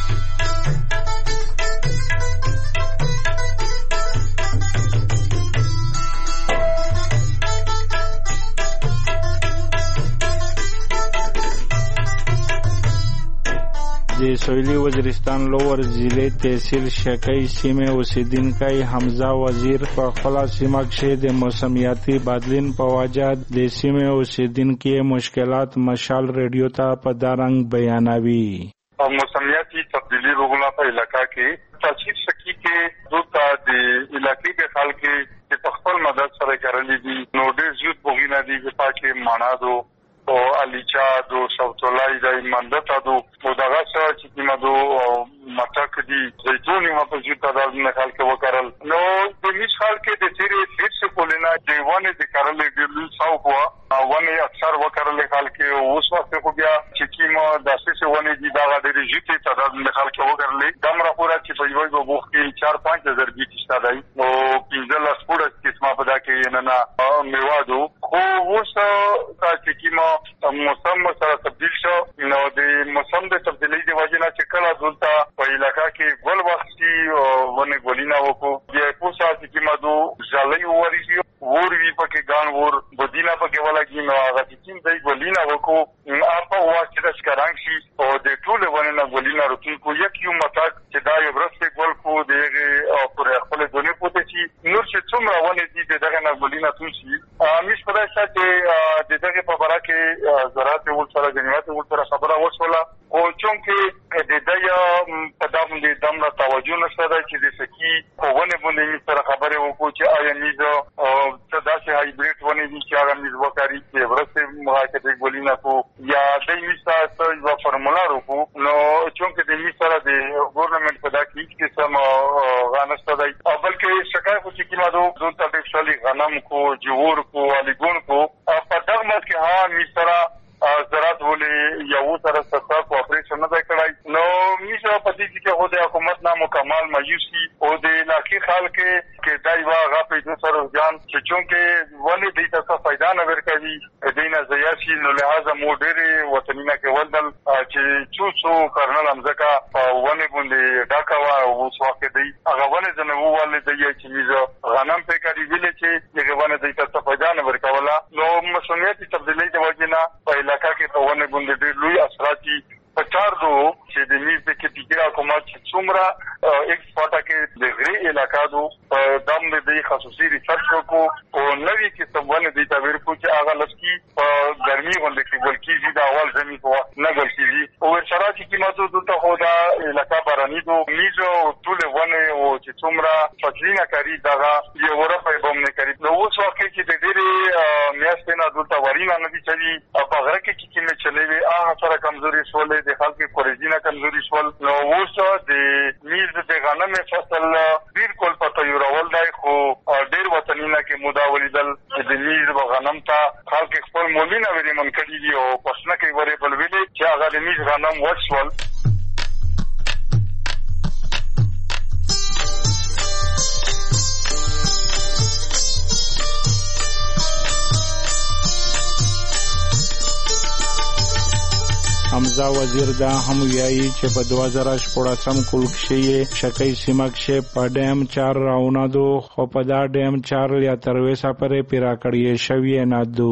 د سویلي وزیرستان لور ضلع تحصیل شکی سیمې اوسیدونکی حمزه وزیر په خپله سیمه کې د موسمیاتي بدلون په وجه د سیمې اوسیدونکي مشکلات مشال ریډیو ته په دا رنګ بیانوي. موسمیاتي تبدیلی روغلا په علاقہ کې تحصیل شکی کې دوته د علاقې د خلک چې په خپل مدد سره کړلې دي نو ډېر زیات بوغینه دي چې پاکي مانادو او الیچا دو سوتولای د مندتا دو او دغه څه چې کیمدو مټک دي زيتونی ما په جوړ تعداد نه خلک وکړل نو د هیڅ خلک د تیرې فیټ څخه کولینا دیوانه د کارلې د څاو کو ونه اکثر وکړل خلک اوس وخت خو بیا چې کیمه د اساسي ونه دي دا د ریجیټي تعداد نه خلک وکړل دمر پورا چې په یوه وګ کې 4-5 بیت شته دی او 15 سپورت قسمه په دا کې نه میوادو خو اوس چې کیمه موسم سره تبدیل شو نو د موسم د تبدیلی دی وجه نه چې کله دلته په علاقہ کې ګل وختي ونه ګولینا وکړو بیا پوسا چې کیمدو ځلې ورېږي ورې پکې ګان ور بدینا پکې ولګي نو هغه چې دی ګولینا وکړو اپا واکې د ښکارنګ شي او د ټول ونه نه ګولینا راتون کو یو متاک چې دا یو برسته ګل کو دغه پر خپل دونه پوتې شي نور چې څومره ونه دي دغه نه ګولینا تون شي مش په داسه چې دغه په برا کې زراعت ول سره جنیات ول سره خبره وشوله او چونکې د دې په دام د دمره توجه نشته چې د سکی په ونه باندې سره خبره وکړو چې آیا میزه څه داسې هایبریډ ونه دي چې هغه میز وکړي چې ورسته مراکته ګولینا کو یا د میزه څه یو فارمولا وکړو نو چونکې د میزه سره د ګورنمنت په داخل کې سم غانسته دی او بلکې شکایت چې کیمادو دلته د شالي غنم کو جوور کو الیګون کو په دغه مت کې ها میزه سره زراعت یو سره سره کوپریشن نه کړای نو میشه پدې چې هو د حکومت نه مکمل مایوسی او د علاقې خلک کې دای واغه په سره ځان چې چونکه ولې دې ته فائدہ نه ورکوي دینه زیاسی نو لہذا موډره وطنینه کې ولدل چې څو کرنل امزکا ونه باندې ډاکوا او وسوکه دی هغه ونه زنه وواله دی چې میزه غنم په کاری ویل چې هغه ونه دې ته فائدہ نه ورکولا نو مسؤلیت تبدیلی د وجنه په علاقہ کې په ونه باندې ډېر لوی اثراتي پچار دو چې د میز د کې حکومت چې څومره ایکسپورټا کې د غری علاقہ دو دم د خصوصي ریسرچ کو او نوې کې څنګه د تعبیر کو چې هغه لسکی په ګرمي باندې کې بلکې زیاده اول زمي په نه بلکې او شرایط کې ماته دلته خو دا علاقہ باراني دو میز ټول ونه او چې څومره فصلینه کاری دغه یو ورپې بومنه کاری نو اوس وخت کې د ډېری میاشتې نه دلته ورینه نه دي چې په غره کې چې چلے هغه سره کمزوري شولې د خلکو کورېجینه کمزوري شول نو اوس د میز د غنم فصل بالکل په تیورول دی خو ډېر وطنینه کې مداولیدل د میز او غنم ته خلک خپل مولینه ورې منکړي دي او پښنه کې ورې بلوي چې هغه د میز غنم وښول حمزه وزیر دا هم ویایي چې په 2014 کال کې شکی سیمه کې په ډیم 4 راونه دو خو په دا ډیم 4 یا ترویسا پرې پیرا کړی شوی نه دو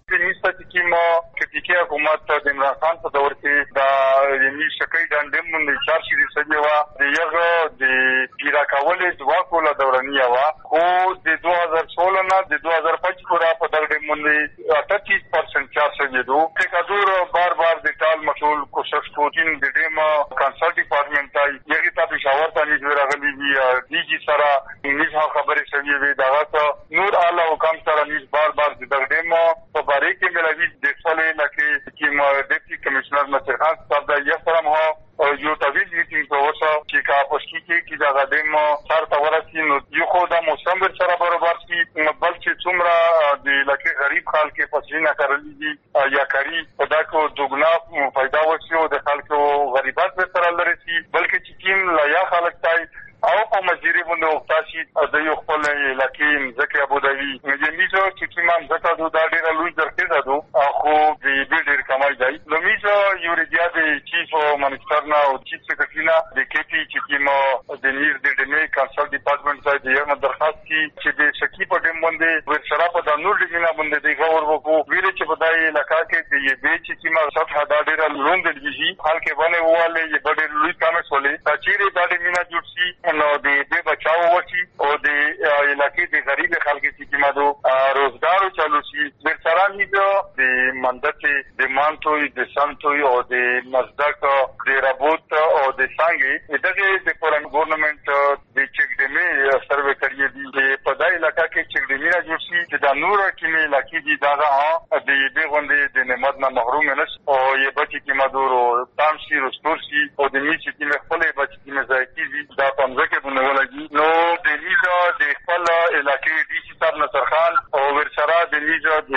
کې حکومت د عمران خان په دور کې دا یمي شکی ډیم باندې 4 شری سجوا د یغه د پیرا کولې دوا کوله دورانیه وا خو د 2016 نه د 2025 پورا په دغه ډیم باندې 38% 4 سجې دو ټکادور بار د ټال مسول کوشش کوټین د ډیم کنسل ډپارټمنټ ته یغه ته پېښور ته نږدې راغلي دي چې سره انګلیش خبرې شوې وي دا نور اعلی حکام سره نږدې بار د ډیم په باره کې ملوي د فلې لکه چې ډیپټي کمشنر نصر خان صاحب دا یې سره مو یو تاویل میټینګ په وسه چې کا پښتي کې دا غدیم سر تورسي نو یو خو دا موسم سره برابر شي بل چې څومره د لکه غریب خلک پسینه کړلې دي یا کاری په دا کو دوګنا فائدہ وشي او د خلکو غریبات به سره لري بلکې چې کیم لا یا خلک تای او په مزيري باندې وختاشي د یو خپل لکین ځکه ابوداوی میزو چې کیمام زکه دا ډیره لوی درکې ده خو د ډیر کمای دی نو میزو یوریدیا د چیف منسټر نه او چیف سکرټری د کېپی چې کیمو د نیز د ډیمې کانسل ډپارټمنټ ته د یو درخواست کی چې د شکی په ډیم باندې ورسره په د نور ډیمه باندې د غور وکړو ویل چې په دای علاقہ کې د یې به چې کیمو سطح دا ډیره لوند دیږي حال کې باندې واله یې ډیر لوی کار سولې چې دا د مینا جوړ شي نو د بچاو وشي او د علاقې د غریب خلکو چې کیمادو روزګار چالو شي ورسره میزو د مندته د مانتوي د سنتوي او د مزدک د رابوت او د سانګي دغه د پورن ګورنمنت د چګډمي سروې کړی دی په دای علاقہ کې چګډمي نه جوړ شي چې د نور کې علاقې دي دا د دې غونډې د نعمت نه محروم نشي او یې بچی کیمادو تام شي رستور شي او د میچ کې خپل بچی کې مزایکی دي دا پمځکه نو د لیزا د خپل علاقې ډي سي صاحب نصر خان او ورسره د لیزا د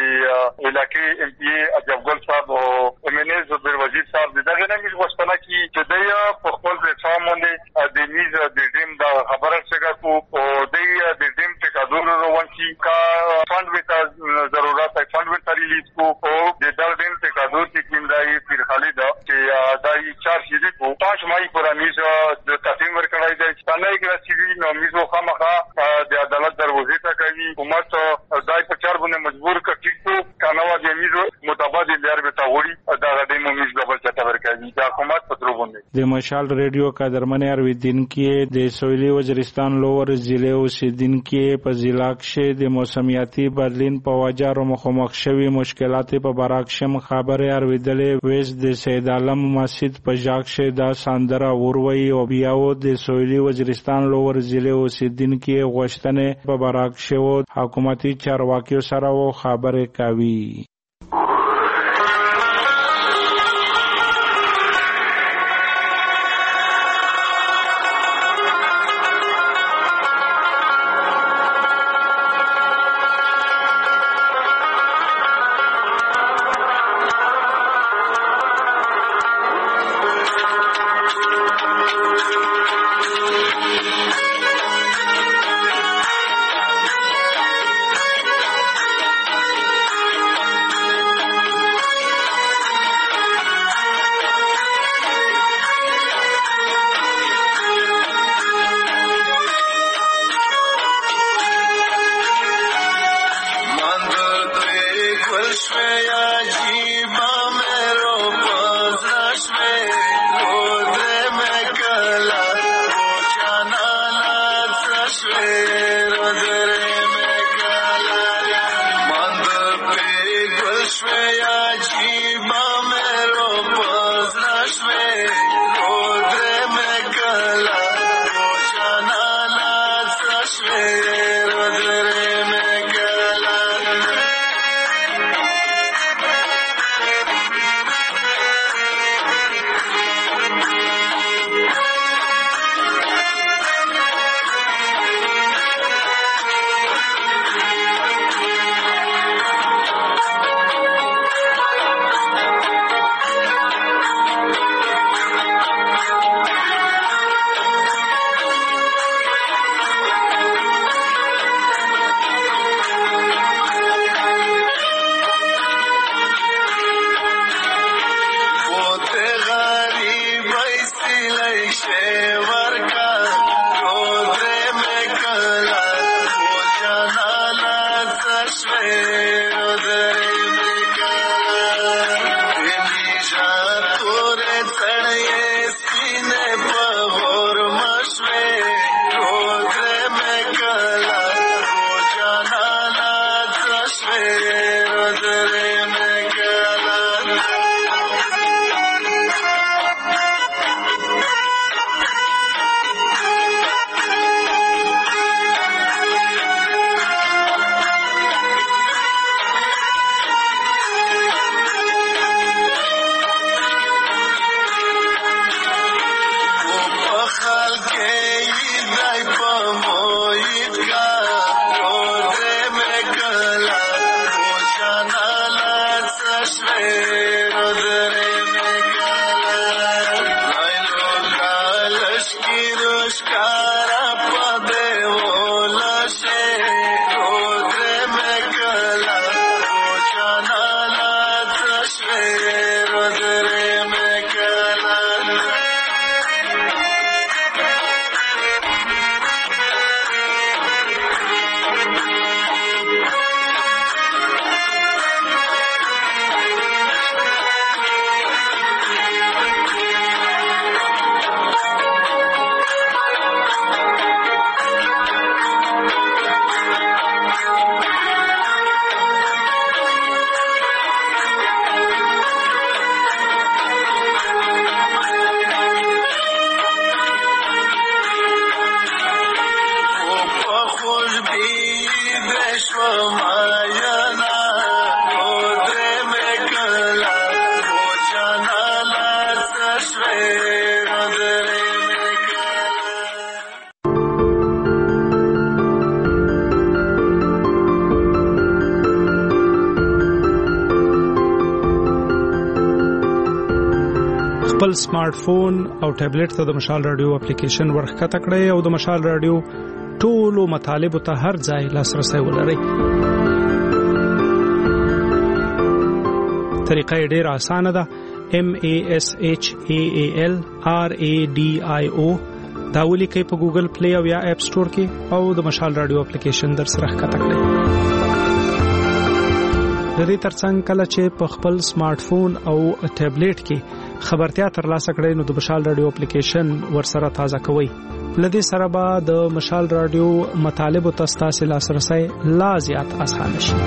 علاقې ام پی ای اجبګل صاحب او ام ان ایس زبیر وزیر صاحب دغه نه موږ وسپنه کی چې د په خپل پلیټفارم باندې د لیزا د ډیم دا خبره څنګه کو او د ډیم ټکادور روان کی کا فند وتا ضرورت ہے فند وتا ریلیز کو او د ډیم ټکادور کی کیندای پیر خالد چې دای 4 شې کو 5 مای پر میزا د تقسیم ورکړای دی څنګه کې نو میزو خامخا د عدالت دروازې ته کوي حکومت دای په 4 باندې مجبور کړي کانوا د میزو متبادل لار به تاوړي دا د میز ډبل چټ ورکړي د حکومت په تر باندې د مشال ریډیو قدرمن ارویدین کې د سویلي وزیرستان لوور ضلع اوسیدین کې په ضلع کې د موسمیاتي بدلون په وجه رو مخامخ شوی مشکلات په براکشم خبره ارویدلې ویس د سید عالم مسجد په ژاکشه دا ساندرا وروي او بیاو د سویلي وزیرستان لوور ضلع اوسیدین کې غوښتنه په براکشه حکومتي چارواکیو سره و خبره کوي خپل سمارټ فون او ټابلیټ ته د مشال رادیو اپلیکیشن ورخکته کړئ او د مشال رادیو ټولو مطالبه ته هر ځای لاسرسي ولرئ. طریقه ډیره اسانه ده. MASHAALRADIO دا ولیکئ په ګوګل پلی او یا اپ سٹور کې او د مشال رادیو اپلیکیشن در سره ښکته کړئ. د دې ترڅنګ کله چې په خپل سمارټ فون او ټابلیټ کې خبرتیا ترلاسه کړئ نو د مشال رادیو اپلیکیشن ورسره تازه کوئ. لدې سره به د مشال رادیو مطالبه تاسو لاسرسي لا زیات اسانه شي.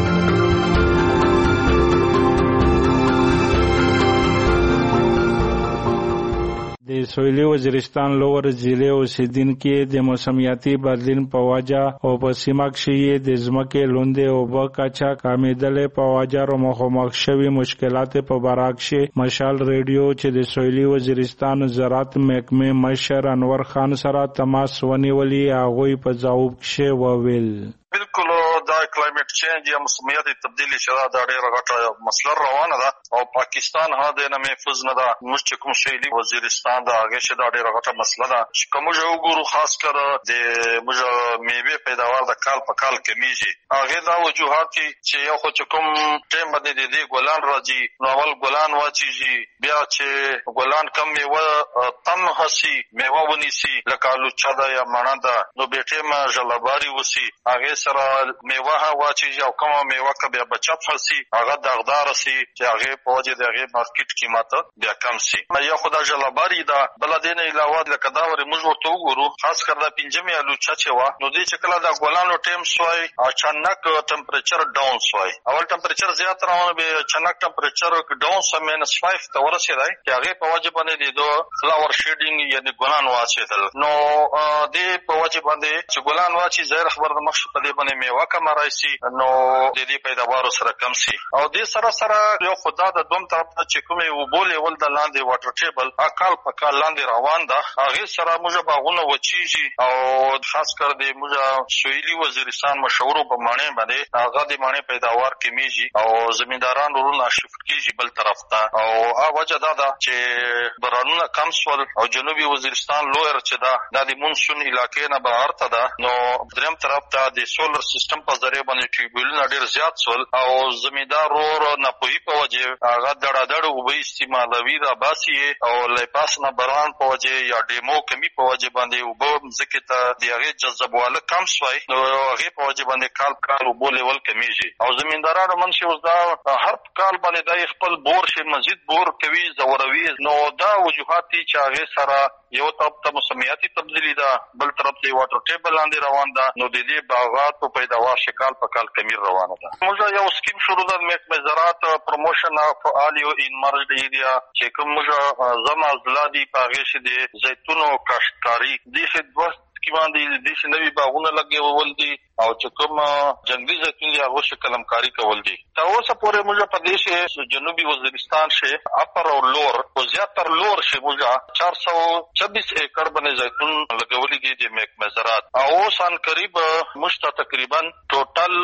د سویلي وزیرستان لوور ضلع اوسیدونکو د موسمیاتي بدلون په وجه او په سیمه کې د ځمکې لوندې او بکاچا کامیدلې په وجه رو مخامخ شوي مشکلات په براکشه مشال ریډیو چې د سویلي وزیرستان زراعت محکمه مشر انور خان سره تماس ونیولې هغه په جواب کې وویل بالکل دا کلایمټ چینج یا موسمیاتي تبدیلی چې دا ډېره غټه مسله روانه ده او پاکستان هدا نه محفوظ نه ده. موږ چې کوم سویلي وزیرستان دا هغه چې دا ډېره غټه مسله ده چې کوم وګورو خاص کر د موږ میوه پیداوار د کال په کال کمیږي. هغه دا وجوهات چې یو خو چې کوم ټیم باندې د ګولان راځي نو اول ګولان واچيږي بیا چې ګولان کم میوه تم هسي میوه ونیسي لکه الوچه ده یا مڼه ده نو بیٹه ما جلباری وسی هغه سره میوه ها واچيږي او کومه میوه که بیا بچت هسي هغه دغدار سي چې هغه په وجه د هغه مارکیټ قیمت بیا کم سي. یا خدای جلباری ده بل دین علاوه لکه دا ور موږ ورته وګورو خاص کر دا پنځمه الوچه چې وا نو دې چې کله دا ګولانو ټیم سوای اچانک ټمپریچر ډاون سوای اول ټمپریچر زیات راونه به اچانک ټمپریچر ډاون سم -5 ته ورسېدای چې هغه په وجه باندې د فلاور شیډینګ یعنی ګولان واچېدل نو دې په وجه باندې چې ګولان واچي زهر خبر د مخ په دې باندې میوه کم راځي نو د دې پیداوار سره کم سي او دې سره یو خدای د دوم طرف چې کومه وبولې ول د لاندې واټر ټیبل اکال په کال لاندې روان ده هغه سره موږ باغونه وچیږي او خاص کر د موږ سویلي وزیرستان مشهور په معنی باندې هغه د معنی پیداوار کمیږي او زمینداران ورونه شفت کیږي بل طرف ته او هغه وجه دا ده چې برانونه کم سول او جنوبي وزیرستان لویر چې دا د مونسون علاقې نه بهر ته ده نو دریم طرف ته د سولر سیستم په ذریعہ باندې ټیوبولونه ډیر زیات سول او زمیندار ور نه پوي په وجه هغه دړه وبې استعمالوي دا باسي او لپاس نه بران په وجه یا ډیمو کمی په وجه باندې وبو ځکه ته د هغه جذبواله کم شوی نو هغه په وجه باندې کال وبو لیول کمیږي او زمیندارانو منشي اوس دا هر کال باندې د خپل بور شي مزید بور کوي زوروي نو دا وجوهات چې هغه سره یو طرف ته موسمیاتي تبدیلی ده بل طرف ته واټر ټیبل لاندې روان ده نو د دې باغات په پیداوار شکل په کال کمیر روانه ده. موږ یو سکیم شروع ده مې زراعت پروموشن اف الیو ان مرج ایریا چې کوم موږ زما زلادي پاغې شي د زیتونو کاشتکاری د څه دوه کی باندې د څه نوي باغونه لګول دي او چې کوم جنگلي زیتون دی هغه کلمکاری کول دي تا اوسه پورې موږ په دې جنوبي وزیرستان شه اپر او لور او زیاتر لور شه موږ 426 ایکڑ باندې زیتون لګولې دي د میک مزرات او سان قریب مشت تقریبا ټوټل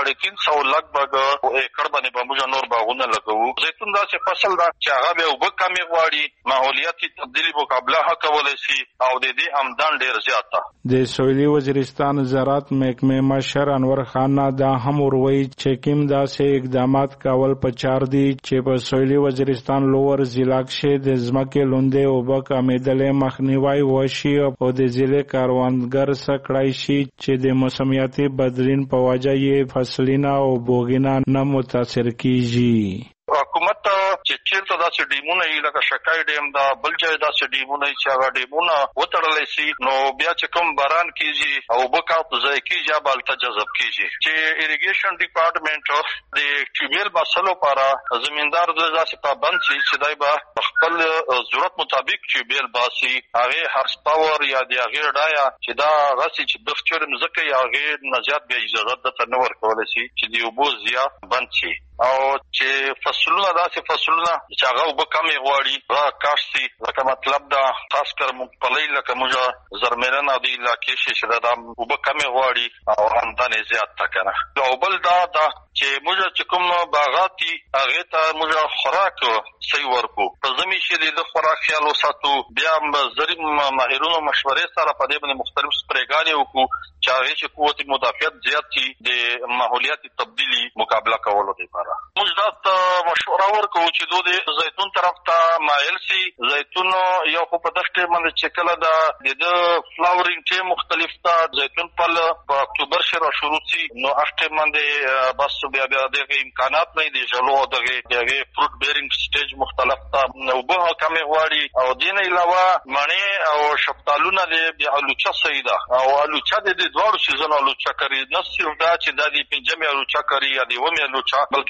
350 لګبګ ایکڑ باندې به موږ نور باغونه لګو. زیتون دا چې فصل دا چې هغه به وب کمی غواړي ماحولیاتي تبدیلی مقابله کولای شي او د دې آمدن ډیر زیات د سویلي وزیرستان زراعت محکمې مشر انور خان دا هم وروي چې کوم داسې اقدامات کول په چار دي چې په سویلي وزیرستان لوور ضلع کې د ځمکې لوندې او بک امیدلې مخنیوي وشي او د ضلع کاروانګر سکړای شي چې د موسمیاتي بدلون په وجه یې فصلینا او بوګینا نه متاثر کیږي. حکومت چې چیرته داسې ډیمونه یې لکه شکای ډیم دا بل ځای داسې ډیمونه چې هغه ډیمونه وتړلی شي نو بیا چې کوم باران کیږي او بکا ځای کیږي یا بالته جذب کیږي چې اریګیشن ډپارټمنټ د ټیوبل باسلو لپاره زمیندار د داسې پابند شي چې دای به خپل ضرورت مطابق ټیوبل باسي هغه هارس پاور یا د هغه ډایا چې دا غسی چې د فچر مزکه یا هغه نزيات به اجازه د تنور کولای شي چې دی وبو زیا بند شي او چې فصلونه داسې فصلونه چې هغه وب کمې غواړي را کاشتي لکه مطلب دا خاص کر مقبلي لکه موږ زرمنه د علاقې چې دا وب کمې غواړي او آمدنی زیات تکنه او بل دا چې موږ چې کوم باغاتي هغه ته موږ خوراک صحیح ورکو په زمي چې د خوراک خیال وساتو بیا زری ماهرونو مشورې سره په دې باندې مختلف سپریګانې وکړو چې هغه چې قوت مدافعت زیات شي د ماحولیاتي تبدیلی مقابله کولو لپاره موږ دا مشوره ورکو چې دوی زیتون طرف ته مایل شي. زیتون یو په دشته باندې چې کله د فلاورینګ ټیم مختلف ته زیتون په اکتوبر شهر شروع شي نو اخته باندې بس بیا د امکانات نه دي جلو دغه فروټ بیرینګ سټیج مختلف ته نو به کم غواړي او دین علاوه مڼې او شفتالونه د بیا الوچه سیدا او الوچه د دوړو سيزن الوچه کوي نه صرف دا چې د پنځمه الوچه کوي یا د ومه الوچه بلکې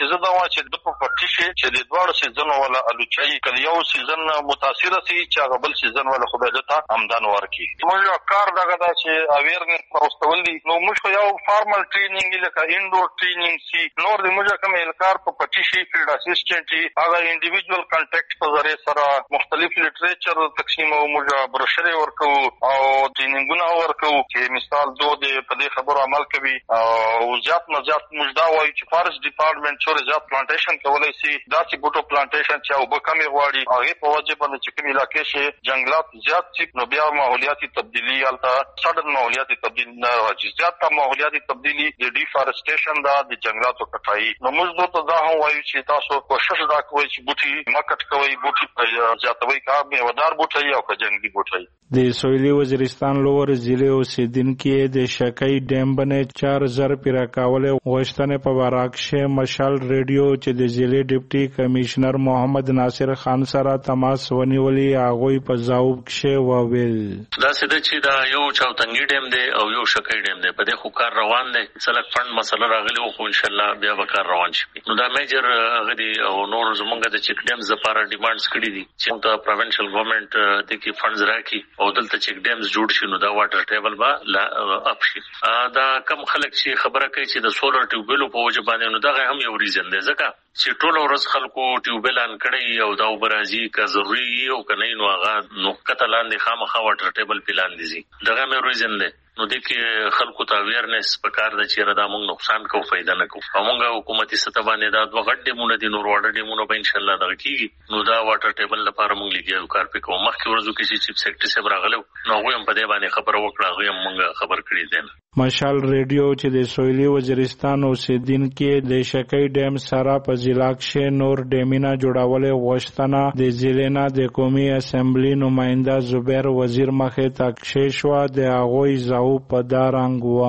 زه دا وایم چې د په پټی شي چې د دوه سیزن ولا الوچي کله یو سیزن متاثر شي چې هغه بل سیزن ولا خو به ته آمدن ورکړي. موږ کار دغه دا چې اویرنس پروستول دي نو موږ یو فارمل ټریننګ لکه انډور ټریننګ سي نور د موږ کوم الکار په پټی شي فیلډ اسسټنټ هغه انډیویډوال کانټیکټ په ذریعہ سره مختلف لټریچر تقسیم او موږ بروشر ورکو او ټریننګونه ورکو چې مثال دوه د په دې خبرو عمل کوي او زیات نه زیات موږ دا وایو چې فارست ډپارټمنټ چور زیات پلانټیشن کولای شي دا چې بوټو پلانټیشن چې او بکمې غواړي هغه په وجه باندې چې کوم علاقې شي جنگلات زیات شي نو بیا ماحولیاتي تبدیلی الته سډن ماحولیاتي تبدیلی نه راځي. زیات ماحولیاتي تبدیلی د ډیفارسټیشن دا د جنگلاتو کټای نو موږ ته دا هم وایو چې تاسو کوشش دا کوئ چې بوټي مکټ کوئ بوټي زیاتوي کا میوهدار بوټي او جنگلي بوټي. د سویلي وزیرستان لور ضلع اوسیدونکو د شکی ډیم باندې 4000 پیرا کاوله غوښتنه په واراکشه مشال ریډیو چې د ضلع ډیپټي کمشنر محمد ناصر خان سره تماس ونیولي هغه په ځواب کې وویل دا سده چې دا یو چاوتنګي ډیم دی او یو شکی ډیم دی په دې خو کار روان دی سلک فند مسله راغلی او خو ان شاء الله بیا به کار روان شي. نو دا میجر غدي او نور زمونږ د چک ډیمز لپاره ډیمانډز کړي دي چې د پروینشل ګورنمنت د کی فندز راکړي او دلته چک ډیمز جوړ شي نو دا واټر ټیبل با اپ شي. دا کم خلک چې خبره کوي چې د سولر ټیوبلو په وجه باندې نو دا هم یو ریزن دی ځکه چې ټول ورځ خلکو ټیوبل ان کړي او دا وبرازي کا ضروري او کنه نو هغه نو کتلان دي خامخا واټر ټیبل پلان دي دغه مې ریزن دی. نو د کې خلکو ته اویرنس پکار د چیرې دا موږ نقصان کو فائدہ نه کو او موږ حکومتي سطح باندې دا دوه غټ ډیمونه دي نور واټر ډیمونه به ان شاء الله دغه کیږي نو دا واټر ټیبل لپاره موږ لګیو کار پکو مخکې ورځو کې چې چیف سیکرټری صاحب راغلو نو هغه هم په دې باندې خبر وکړه هغه موږ خبر کړی دي. مشال ریډیو چې د سویلي وزیرستان اوسیدونکو د شکی ډیم سره په ضلع کې نور ډیمونه جوړول غوښتنه د ضلع د قومي اسمبلی نماینده زبیر وزیر مخه تکشې شو د هغه ځاو په دارنګوا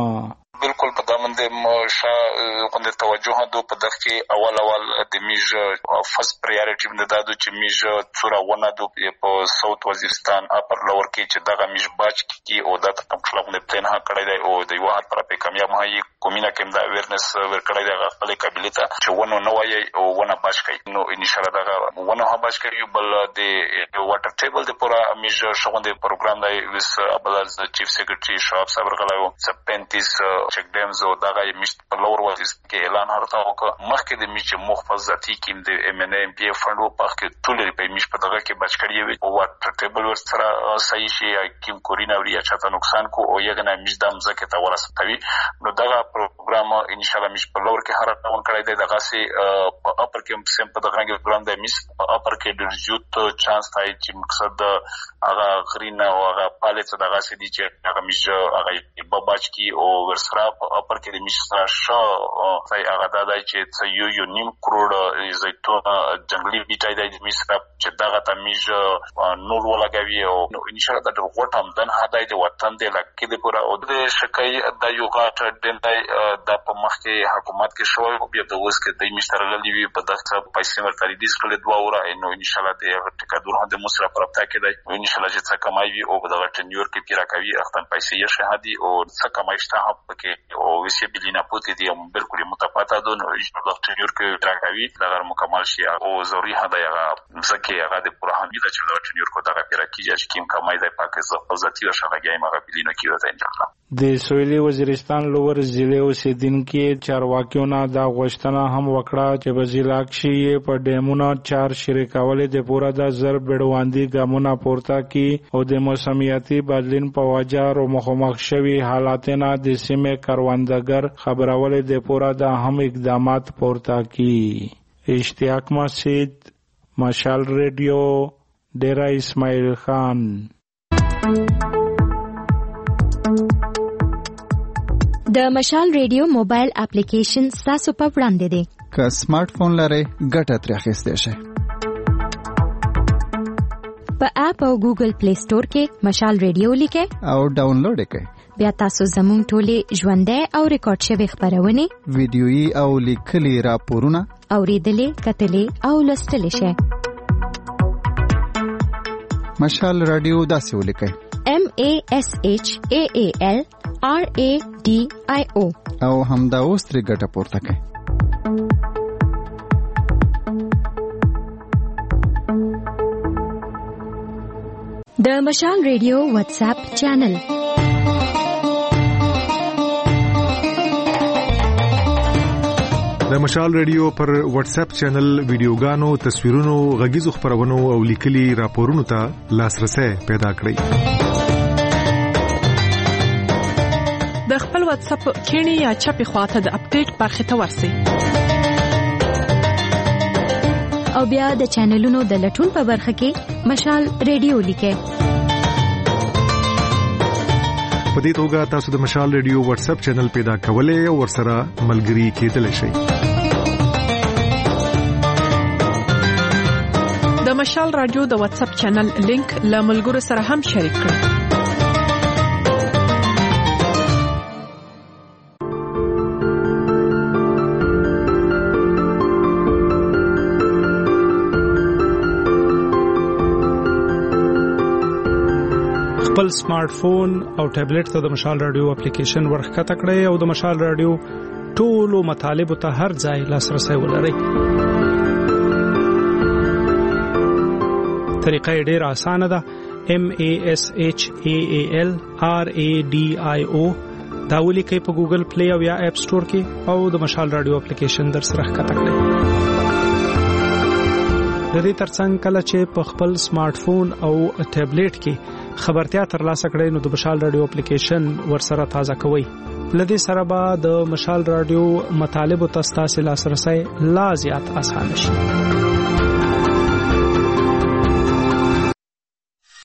بالکل په دامن د مشا کوم توجه دو په دغه کې اول د میج فرست پرایورټي باندې دادو چې میج څورا ونه دو په ساوث وزیرستان اپر لور کې چې دغه میج باج کې او د تم خلک نه پلان ها کړی دی او د یو هات پر په کامیاب هي کومینه کې د اویرنس ور کړی دی خپل قابلیت چې ونه نو وایي او ونه باج کوي نو ان شاء الله دغه ونه ها باج کوي بل د واټر ټیبل د پورا میج شوند پروګرام دی وس ابلز چیف سیکرټری شاب صبر غلاو 35 چک ډیمز او دغه میج په لور وځي کې اعلان هرته وکړ مخکې د میج محافظتي کې د ام ان ام پی فند په پخې ټول په میج په دغه کې بچ کړی وي او واټر ټیبل ور سره صحیح شي کیم کورینا وریا چاته نقصان کو او یګنه میج د مزکه ته ورسوي نو دغه پروګرام ان شاء الله میج په لور کې هر ټاون کړی دی دغه سي په اپر کې سم په دغه پروګرام د میج په اپر کې د زیات چانس تای چې مقصد هغه غرین او هغه پالیټ دغه سي دي چې هغه میج هغه باباچ کی او ور سره په اپر کې د میج سره شو ځای هغه دا چې یو نیم کروڑ زیتون جنگلي بیټای د میج سره چې دغه ته میج نور ولګوي او ان شاء الله د غوټم دن هداي د وطن د لکه د پورا او د شکای د یو غاټ دندای د په مخ کې حکومت کې شوی او بیا د اوس کې د مشترلې وی په دغه پیسې ورته د سکول دوه وره نو ان شاء الله د ټکادور هند مسره پرپتا کې دی ان شاء الله چې څه کمای وي او دغه ټنیور کې پیرا کوي اختن پیسې یې شهادي او څه کمای شته هم پکې او وسی بلینا پوتې دی بالکل متفاوت دي نو ان شاء الله ټنیور کې تراکوي دغه مکمل شي او ضروري هدايا زکه هغه د پوره حمید چې لوټ ټنیور کو دغه پیرا کیږي چې کوم کمای دی پاکستان ذاتی او شغاګي مغه بلینا کې وته ان شاء الله. د سویلي وزیرستان لور ضلع اوسیدونکو چارواکیونه دا غوښتنه هم وکړه چې په ضلع کې په ډیمونو 4 شریکول د پوره د زر بډواندي ګامونه پورته کی او د موسمیاتي بدلون په وجه او مخامخ شوی حالاتونه د سیمه کاروندګر خبرول د پوره د هم اقدامات پورته کی. اشتیاق مسجد مشال ریډیو ډیرا اسماعیل خان. د مشال ریډیو موبایل اپلیکیشن تاسو په وړاندې دی. که سمارټ فون لرئ ګټه ترې اخیستی شئ. په اپ او ګوګل پلی سٹور کې مشال ریډیو لیکئ او ډاونلوډ کړئ. بیا تاسو زموږ ټولې ژوندۍ او ریکارډ شوی خبرونه ویډیويي او لیکلي راپورونه اوریدلې کتلې او لوستلې شئ. مشال رادیو داسې ولیکئ MASHAAL RADIO او همدا اوس ترې ګټه پورته کړئ. د مشال ریډیو واتس اپ چینل د مشال ریډیو پر واتس اپ چینل ویډیوګانو، تصویرونو، غږیزو خبرونو او لیکلي راپورونو ته لاسرسي پیدا کړئ. د خپل واتس اپ کینی یا چپی خواته د اپډیټ برخه ته ورسئ. او بیا د چینلونو د لټون په برخه کې مشال ریډیو لیکئ. په دې توګه تاسو د مشال ریډیو واتس اپ چینل پیدا کولای او ورسره ملګري کېدلی شئ. د مشال رادیو د واتس اپ چینل لینک له ملګرو سره هم شریک کړئ. خپل سمارټ فون او ټابلیټ ته د مشال رادیو اپلیکیشن ورخکته کړئ او د مشال رادیو ټولو مطالب ته هر ځای لاسرسي ولرئ. طریقه ډېره اسانه ده. MASHALRADIO دا ولیکئ په ګوګل پلی او یا اپ سٹور کې او د مشال رادیو اپلیکیشن در سره ښکته کړئ. د دې ترڅنګ کله چې په خپل سمارټ فون او ټابلیټ کې خبرتیا ترلاسه کړئ نو د مشال رادیو اپلیکیشن ورسره تازه کوئ. لدې سره به د مشال رادیو مطالب او تاسو لاسرسي لا زیات اسانه شي.